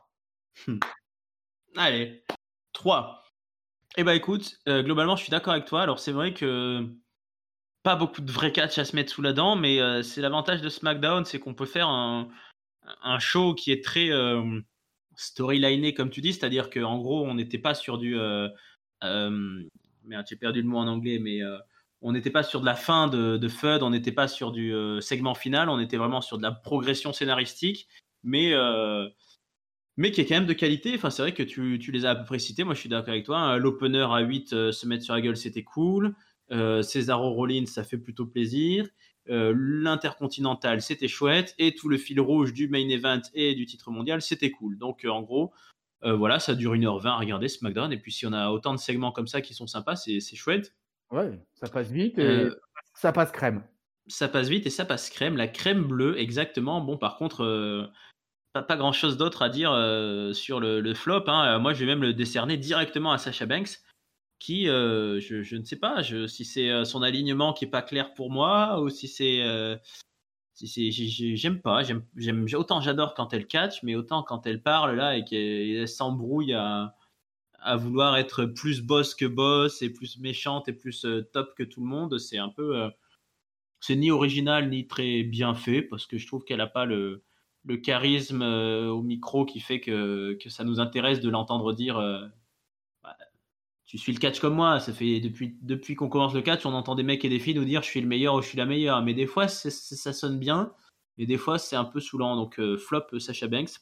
Allez, trois. Eh ben écoute, euh, globalement, je suis d'accord avec toi. Alors, c'est vrai que pas beaucoup de vrais catchs à se mettre sous la dent, mais euh, c'est l'avantage de SmackDown, c'est qu'on peut faire un, un show qui est très euh, storyliné, comme tu dis, c'est-à-dire qu'en gros, on n'était pas sur du. Euh, euh, merde, j'ai perdu le mot en anglais, mais euh, on n'était pas sur de la fin de, de F U D, on n'était pas sur du euh, segment final, on était vraiment sur de la progression scénaristique, mais. Euh, mais qui est quand même de qualité. Enfin, c'est vrai que tu, tu les as à peu près cités. Moi, je suis d'accord avec toi. Hein. L'opener à huit, euh, se mettre sur la gueule, c'était cool. Euh, Cesaro Rollins, ça fait plutôt plaisir. Euh, L'intercontinental, c'était chouette. Et tout le fil rouge du main event et du titre mondial, c'était cool. Donc, euh, en gros, euh, voilà, ça dure une heure vingt à regarder SmackDown. Et puis, si on a autant de segments comme ça qui sont sympas, c'est c'est chouette. Ouais, ça passe vite et Euh, ça passe crème. Ça passe vite et ça passe crème. La crème bleue, exactement. Bon, par contre, euh, pas, pas grand chose d'autre à dire euh, sur le, le flop. Hein. Euh, Moi, je vais même le décerner directement à Sasha Banks, qui, euh, je, je ne sais pas je, si c'est euh, son alignement qui est pas clair pour moi ou si c'est. euh, si c'est j'ai- j'ai- j'aime pas. J'aime, j'aime, autant j'adore quand elle catch, mais autant quand elle parle là et qu'elle elle s'embrouille à, à vouloir être plus boss que boss et plus méchante et plus euh, top que tout le monde, c'est un peu. euh, c'est ni original ni très bien fait parce que je trouve qu'elle n'a pas le, le charisme euh, au micro qui fait que, que ça nous intéresse de l'entendre dire euh, bah, tu suis le catch comme moi. Ça fait depuis, depuis qu'on commence le catch, on entend des mecs et des filles nous dire je suis le meilleur ou je suis la meilleure. Mais des fois, c'est, c'est- ça sonne bien et des fois, c'est un peu saoulant. Donc, euh, flop euh, Sasha Banks.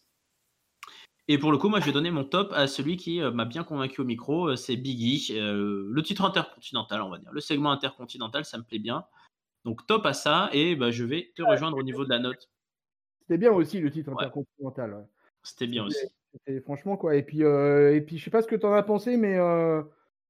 Et pour le coup, moi, je vais donner mon top à celui qui euh, m'a bien convaincu au micro, euh, c'est Biggie. Euh, le titre intercontinental, on va dire. Le segment intercontinental, ça me plaît bien. Donc top à ça, et bah, je vais te rejoindre au niveau de la note. C'était bien aussi le titre Ouais, intercontinental. Ouais. c'était bien C'était, aussi. c'était franchement quoi. Et puis, euh, et puis je sais pas ce que tu en as pensé, mais euh,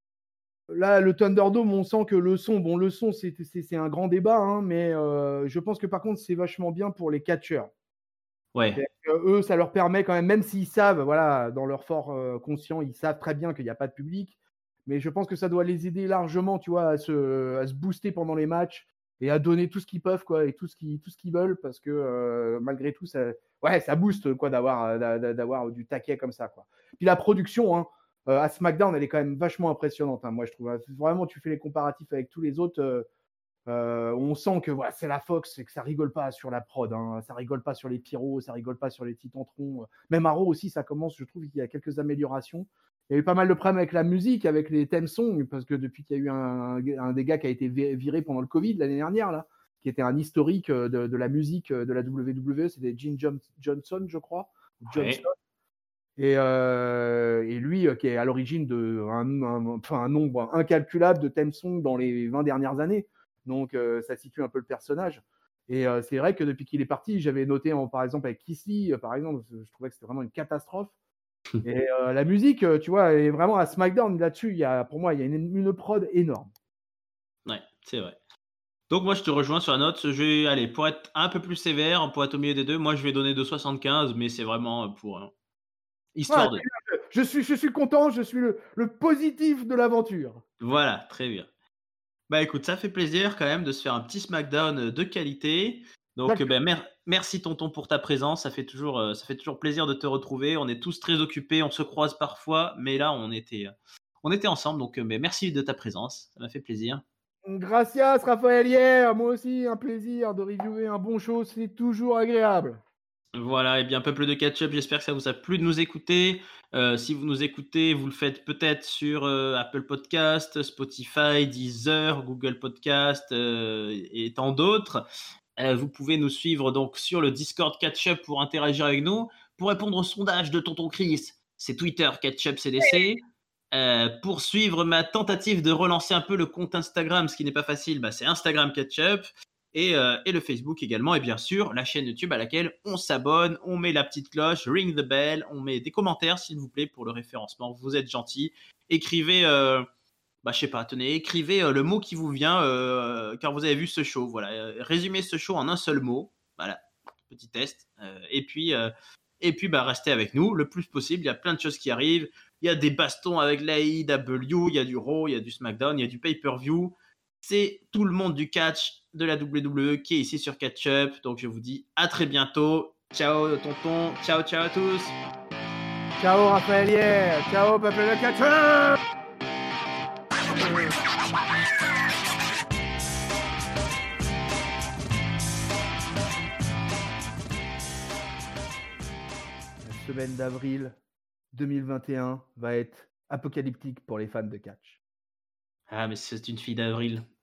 là, le Thunderdome, on sent que le son, bon, le son, c'est, c'est, c'est un grand débat, hein, mais euh, je pense que par contre, c'est vachement bien pour les catcheurs. Ouais, Eux, ça leur permet quand même, même s'ils savent, voilà, dans leur fort euh, conscient, ils savent très bien qu'il n'y a pas de public, mais je pense que ça doit les aider largement, tu vois, à se, à se booster pendant les matchs et à donner tout ce qu'ils peuvent, quoi, et tout ce qu'ils, tout ce qu'ils veulent, parce que euh, malgré tout, ça, ouais, ça booste, quoi, d'avoir, d'avoir du taquet comme ça, quoi. Puis la production, hein, euh, à SmackDown, elle est quand même vachement impressionnante, hein, moi je trouve. Vraiment, tu fais les comparatifs avec tous les autres. Euh, euh, on sent que voilà, c'est la Fox et que ça rigole pas sur la prod, hein. Ça rigole pas sur les pyros, ça rigole pas sur les titantrons. Même Arrow aussi, ça commence, je trouve qu'il y a quelques améliorations. Il y a eu pas mal de problèmes avec la musique, avec les theme songs, parce que depuis qu'il y a eu un, un des gars qui a été viré pendant le Covid l'année dernière, là, qui était un historique de, de la musique de la W W E, c'était Jim Johnson, je crois, Johnson. ouais. Et, euh, et lui, qui est à l'origine d'un un, un, enfin, un nombre incalculable de theme songs dans les vingt dernières années. Donc, euh, ça situe un peu le personnage. Et euh, c'est vrai que depuis qu'il est parti, j'avais noté, en, par exemple, avec Kissy, par exemple, je trouvais que c'était vraiment une catastrophe. Et euh, la musique, tu vois, est vraiment à SmackDown là-dessus. Il y a, pour moi, il y a une, une prod énorme. Ouais, c'est vrai. Donc moi, je te rejoins sur la note. Je vais, allez, pour être un peu plus sévère, pour être au milieu des deux, moi, je vais donner deux virgule soixante-quinze, mais c'est vraiment pour hein, histoire Ouais, de. je, suis, je suis content, je suis le, le positif de l'aventure. Voilà, très bien. Bah écoute, ça fait plaisir quand même de se faire un petit SmackDown de qualité. Donc ben, mer- merci tonton pour ta présence, ça fait toujours euh, ça fait toujours plaisir de te retrouver. On est tous très occupés, on se croise parfois, mais là on était euh, on était ensemble, donc ben, merci de ta présence, ça m'a fait plaisir. Gracias, Raphaël Hier. Moi aussi, un plaisir de reviewer un bon show, c'est toujours agréable. Voilà, et bien peuple de catch-up, j'espère que ça vous a plu de nous écouter. Euh, si vous nous écoutez, vous le faites peut-être sur euh, Apple Podcast, Spotify, Deezer, Google Podcast euh, et tant d'autres. Euh, vous pouvez nous suivre donc sur le Discord Catch-up pour interagir avec nous. Pour répondre au sondage de Tonton Chris, c'est Twitter Catch-up C D C. Euh, pour suivre ma tentative de relancer un peu le compte Instagram, ce qui n'est pas facile, bah, c'est Instagram Catch-up. Et, euh, et le Facebook également, et bien sûr la chaîne YouTube à laquelle on s'abonne, on met la petite cloche, ring the bell, on met des commentaires s'il vous plaît pour le référencement, vous êtes gentils, écrivez, euh, bah je sais pas, tenez, écrivez euh, le mot qui vous vient euh, car vous avez vu ce show, voilà, euh, résumez ce show en un seul mot, voilà, petit test, euh, et puis, euh, et puis bah restez avec nous le plus possible, il y a plein de choses qui arrivent, il y a des bastons avec l'A E W, il y a du Raw, il y a du SmackDown, il y a du pay-per-view. C'est tout le monde du catch de la W W E qui est ici sur Catch Up. Donc je vous dis à très bientôt. Ciao tonton, ciao ciao à tous. Ciao Raphaël Hier, ciao peuple de Catch Up. La semaine d'avril deux mille vingt et un va être apocalyptique pour les fans de catch. Ah mais c'est une fille d'avril.